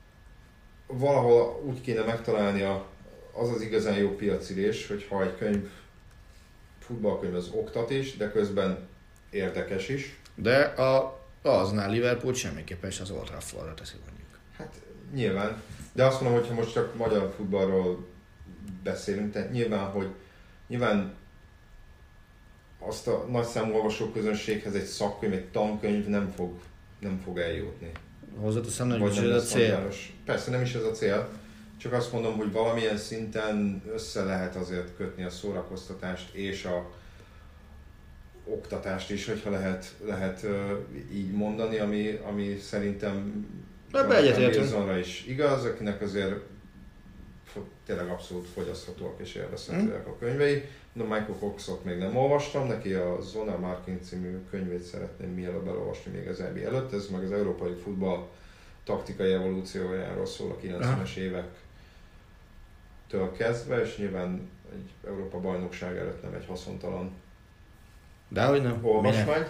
valahol úgy kéne megtalálni a, az az igazán jó piacirés, hogy ha egy könyv, futballkönyv az oktat is, de közben érdekes is. De a, aznál Liverpool semmiképpen is az Old Traffordra teszi mondjuk. Hát nyilván. De azt mondom, hogy ha most csak magyar futballról beszélünk, tehát nyilván, hogy nyilván azt a nagyszámú olvasóközönséghez egy szakkönyv, egy tankönyv nem fog, nem fog eljutni. Hozzáteszem, hogy nem ez a cél. Magyaros. Persze nem is ez a cél, csak azt mondom, hogy valamilyen szinten össze lehet azért kötni a szórakoztatást és a oktatást is, hogyha lehet, lehet így mondani, ami, ami szerintem Wilsonra is igaz, akinek azért tényleg abszolút fogyaszthatóak és élvezhetőek a könyvei. No, Michael Coxot még nem olvastam, neki a Zona Marking című könyvét szeretném mielőbb elolvasni még az é bé előtt, ez meg az európai futball taktikai evolúciójáról szól a kilencvenes évektől kezdve, és nyilván egy Európa bajnokság előtt nem egy haszontalan Dehogy nem. olvasmány.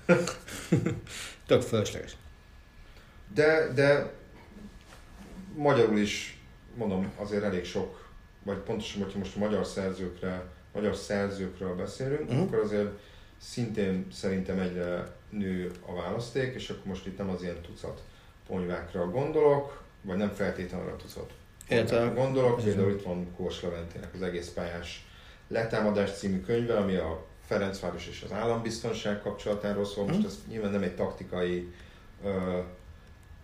Tök fölösleges. De, de magyarul is, mondom, azért elég sok, vagy pontosan, hogyha most a magyar szerzőkre, magyar szerzőkről beszélünk, uh-huh. akkor azért szintén szerintem egyre nő a választék, és akkor most itt nem az ilyen tucat ponyvákra gondolok, vagy nem feltétlenül a tucat ponyvákra gondolok, például itt van Kós Leventének az Egész pályás letámadás című könyve, ami a Ferencváros és az állambiztonság kapcsolatáról szól. Most ez nyilván nem egy taktikai uh,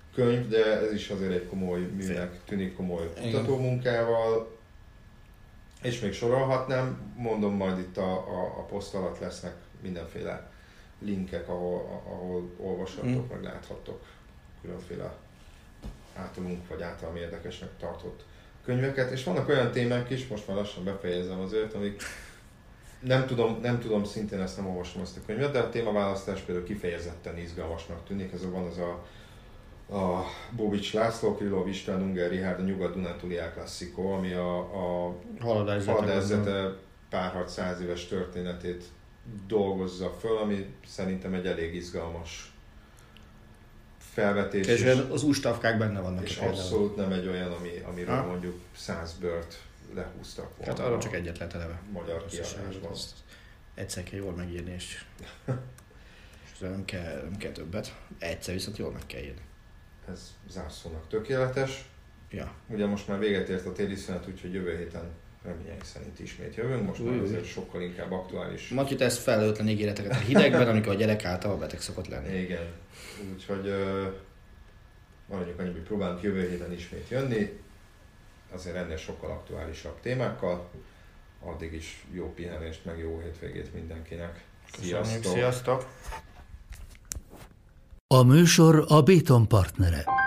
könyv, de ez is azért egy komoly műnek tűnik, komoly kutatómunkával. És még sorolhatnám, mondom, majd itt a, a, a poszt alatt lesznek mindenféle linkek, ahol, ahol olvashatok, mm. meg láthattok különféle általunk vagy általam érdekesnek tartott könyveket. És vannak olyan témák is, most már lassan befejezem azért, amik nem tudom, nem tudom, szintén ezt nem olvasom ezt a könyvet, de a témaválasztás például kifejezetten izgalmasnak tűnik. Ez van az a, a Bobics László, Krylov István, Unger Richárd, a Nyugat-Dunántúli Klasszikó, ami a, a Haladászete pár száz éves történetét dolgozza föl, ami szerintem egy elég izgalmas felvetés. És az ústavkák benne vannak. És abszolút nem egy olyan, ami, amiről ha? mondjuk száz bört lehúztak volna. Hát arról csak egyet lehet eleve. Magyar kiadásban. Egyszer kell jól megírni, és, és nem, kell, nem kell többet. Egyszer viszont jól meg kell írni. Ez zárszónak tökéletes. Ja. Ugye most már véget ért a téli szünet, úgyhogy jövő héten reményeink szerint ismét jövünk. Most már azért sokkal inkább aktuális. Matyi tesz felelőtlen ígéreteket a hidegben, amikor a gyerek által beteg szokott lenni. Igen. Úgyhogy uh, maradjunk annyi, hogy próbálunk jövő héten ismét jönni. Azért ennél sokkal aktuálisabb témákkal. Addig is jó pihenést, meg jó hétvégét mindenkinek. Sziasztok! Sziasztok. A műsor a Béton partnere.